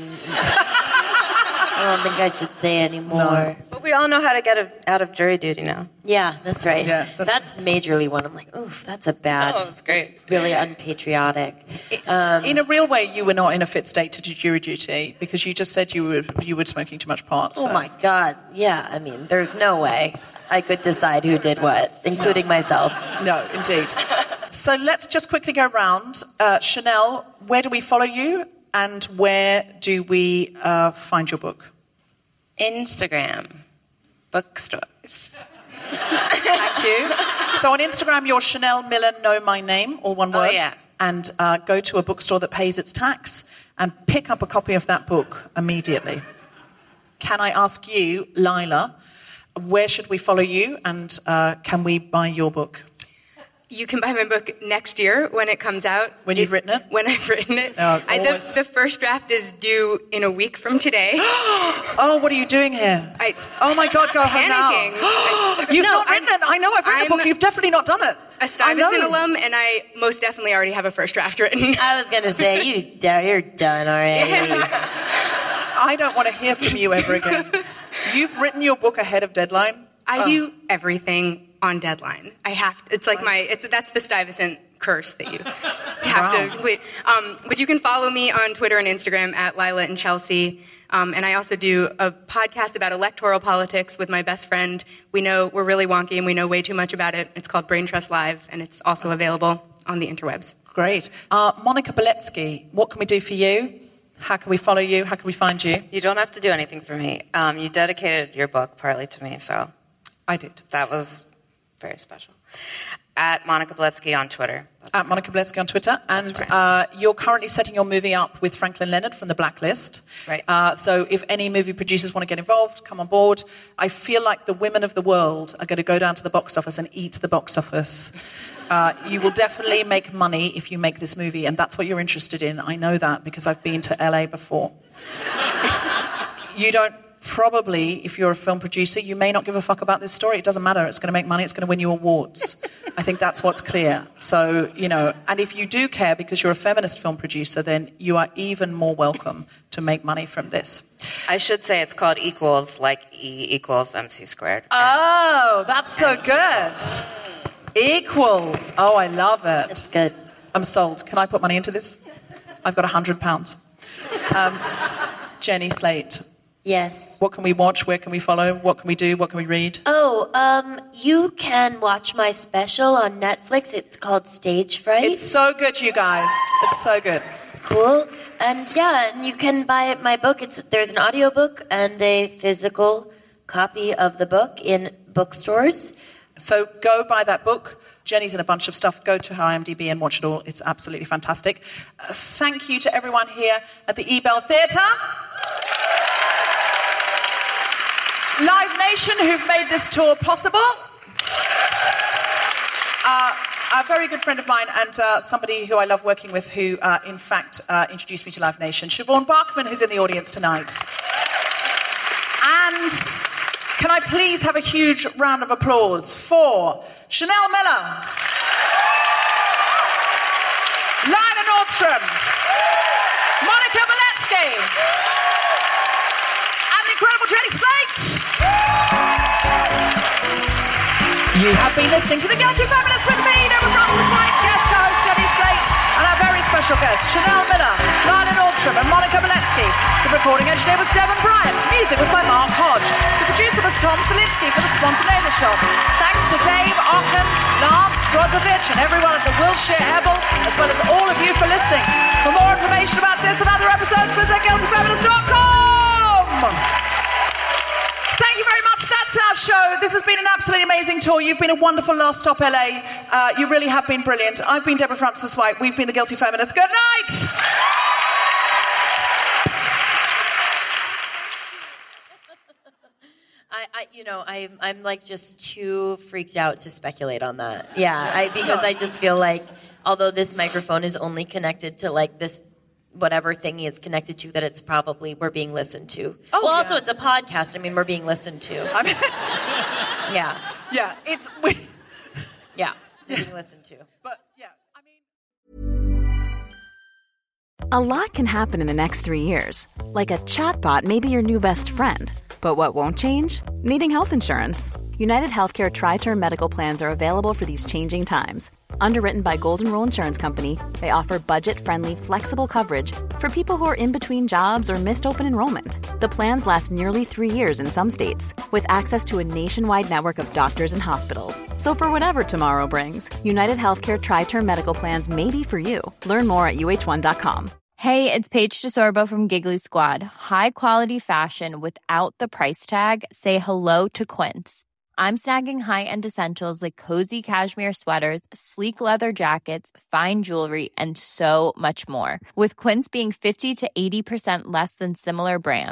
I don't think I should say anymore. No. But we all know how to get a, out of jury duty now. Yeah, that's right. Yeah, that's, that's majorly one. I'm like, oof, that's a bad. Oh, that's great. It's really unpatriotic. Um, in a real way, you were not in a fit state to do jury duty because you just said you were you were smoking too much pot. So. Oh my God! Yeah, I mean, there's no way I could decide who did what, including no. myself. No, indeed. So let's just quickly go around. Uh, Chanel, where do we follow you, and where do we uh, find your book? Instagram, bookstores. Thank you. So on Instagram, you're Chanel Miller, Know My Name, all one word. Oh, yeah. And uh, go to a bookstore that pays its tax and pick up a copy of that book immediately. Can I ask you, Lila, where should we follow you and uh, can we buy your book? You can buy my book next year when it comes out. When you've written it? When I've written it. Oh, I, the, the first draft is due in a week from today. Oh, what are you doing here? I, oh my God, go home now. Panicking. You've no, not written it. I know, I've written I'm a book. You've definitely not done it. A Stuyvesant alum, and I most definitely already have a first draft written. I was going to say, you, you're done already. I don't want to hear from you ever again. You've written your book ahead of deadline? I oh. do everything on deadline. I have to, it's like my, it's that's the Stuyvesant curse that you have wow. to complete. Um, but you can follow me on Twitter and Instagram at Lila and Chelsea. Um, and I also do a podcast about electoral politics with my best friend. We know we're really wonky and we know way too much about it. It's called Brain Trust Live, and it's also available on the interwebs. Great. Uh, Monica Beletsky, what can we do for you? How can we follow you? How can we find you? You don't have to do anything for me. Um, you dedicated your book partly to me, so... I did. That was very special. At Monica Beletsky on Twitter. That's At right. Monica Beletsky on Twitter. And right. uh, you're currently setting your movie up with Franklin Leonard from The Blacklist. Right. Uh, so if any movie producers want to get involved, come on board. I feel like the women of the world are going to go down to the box office and eat the box office. Uh, you will definitely make money if you make this movie, and that's what you're interested in. I know that because I've been to L A before. You don't probably, if you're a film producer, you may not give a fuck about this story. It doesn't matter. It's going to make money. It's going to win you awards. I think that's what's clear. So, you know, and if you do care because you're a feminist film producer, then you are even more welcome to make money from this. I should say it's called Equals, like E equals M C squared. Oh, that's so good. Equals. Oh, I love it. That's good. I'm sold. Can I put money into this? I've got a hundred pounds. Um, Jenny Slate. Yes. What can we watch? Where can we follow? What can we do? What can we read? Oh, um, you can watch my special on Netflix. It's called Stage Fright. It's so good, you guys. It's so good. Cool. And yeah, and you can buy my book. It's there's an audiobook and a physical copy of the book in bookstores. So go buy that book. Jenny's in a bunch of stuff. Go to her IMDb and watch it all. It's absolutely fantastic. Uh, thank you to everyone here at the Ebell Theatre. Live Nation, who've made this tour possible. Uh, a very good friend of mine and uh, somebody who I love working with who, uh, in fact, uh, introduced me to Live Nation. Siobhan Bachman, who's in the audience tonight. And can I please have a huge round of applause for Chanel Miller, Lila Nordstrom, Monica Beletsky, and the incredible Jenny Slate. You have been listening to The Guilty Feminist with me, Deborah Frances-White, guest co-host Jenny Slate, and our very special guests, Chanel Miller, Lila Nordstrom, and Monica Beletsky. The recording engineer was Devon Bryant. Music was by Mark Hodge. The producer was Tom Salinsky for The Spontaneous Shop. Thanks to Dave Ocken, Lance Brozovic, and everyone at the Wilshire Ebel, as well as all of you for listening. For more information about this and other episodes, visit guilty feminist dot com. Thank you very much. That's our show. This has been an absolutely amazing tour. You've been a wonderful last stop, L A. Uh, you really have been brilliant. I've been Deborah Frances-White. We've been The Guilty Feminists. Good night. I, I, you know, I'm, I'm like just too freaked out to speculate on that. Yeah, I, because I just feel like, although this microphone is only connected to like this, whatever thing he is connected to, that it's probably, we're being listened to. Oh, well, yeah. Also, it's a podcast. I mean, we're being listened to. I mean, yeah. Yeah, it's... We... Yeah, we're being listened to. But, yeah, I mean... A lot can happen in the next three years. Like a chatbot may be your new best friend. But what won't change? Needing health insurance. United Healthcare Tri-Term Medical Plans are available for these changing times. Underwritten by Golden Rule Insurance Company, they offer budget-friendly, flexible coverage for people who are in between jobs or missed open enrollment. The plans last nearly three years in some states, with access to a nationwide network of doctors and hospitals. So for whatever tomorrow brings, United Healthcare Tri-Term Medical Plans may be for you. Learn more at U H one dot com. Hey, it's Paige DeSorbo from Giggly Squad. High quality fashion without the price tag. Say hello to Quince. I'm snagging high-end essentials like cozy cashmere sweaters, sleek leather jackets, fine jewelry, and so much more. With Quince being fifty to eighty percent less than similar brands.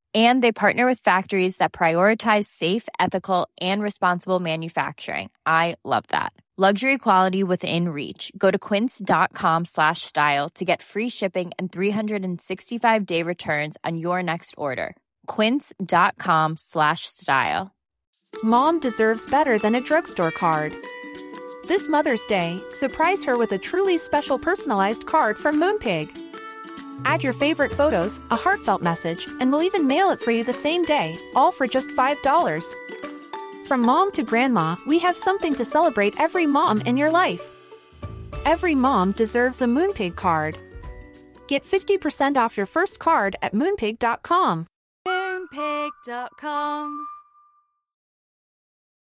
And they partner with factories that prioritize safe, ethical, and responsible manufacturing. I love that. Luxury quality within reach. Go to quince.com slash style to get free shipping and three sixty-five day returns on your next order. Quince.com slash style. Mom deserves better than a drugstore card. This Mother's Day, surprise her with a truly special personalized card from Moonpig. Add your favorite photos, a heartfelt message, and we'll even mail it for you the same day, all for just five dollars. From mom to grandma, we have something to celebrate every mom in your life. Every mom deserves a Moonpig card. Get fifty percent off your first card at moonpig dot com. Moonpig dot com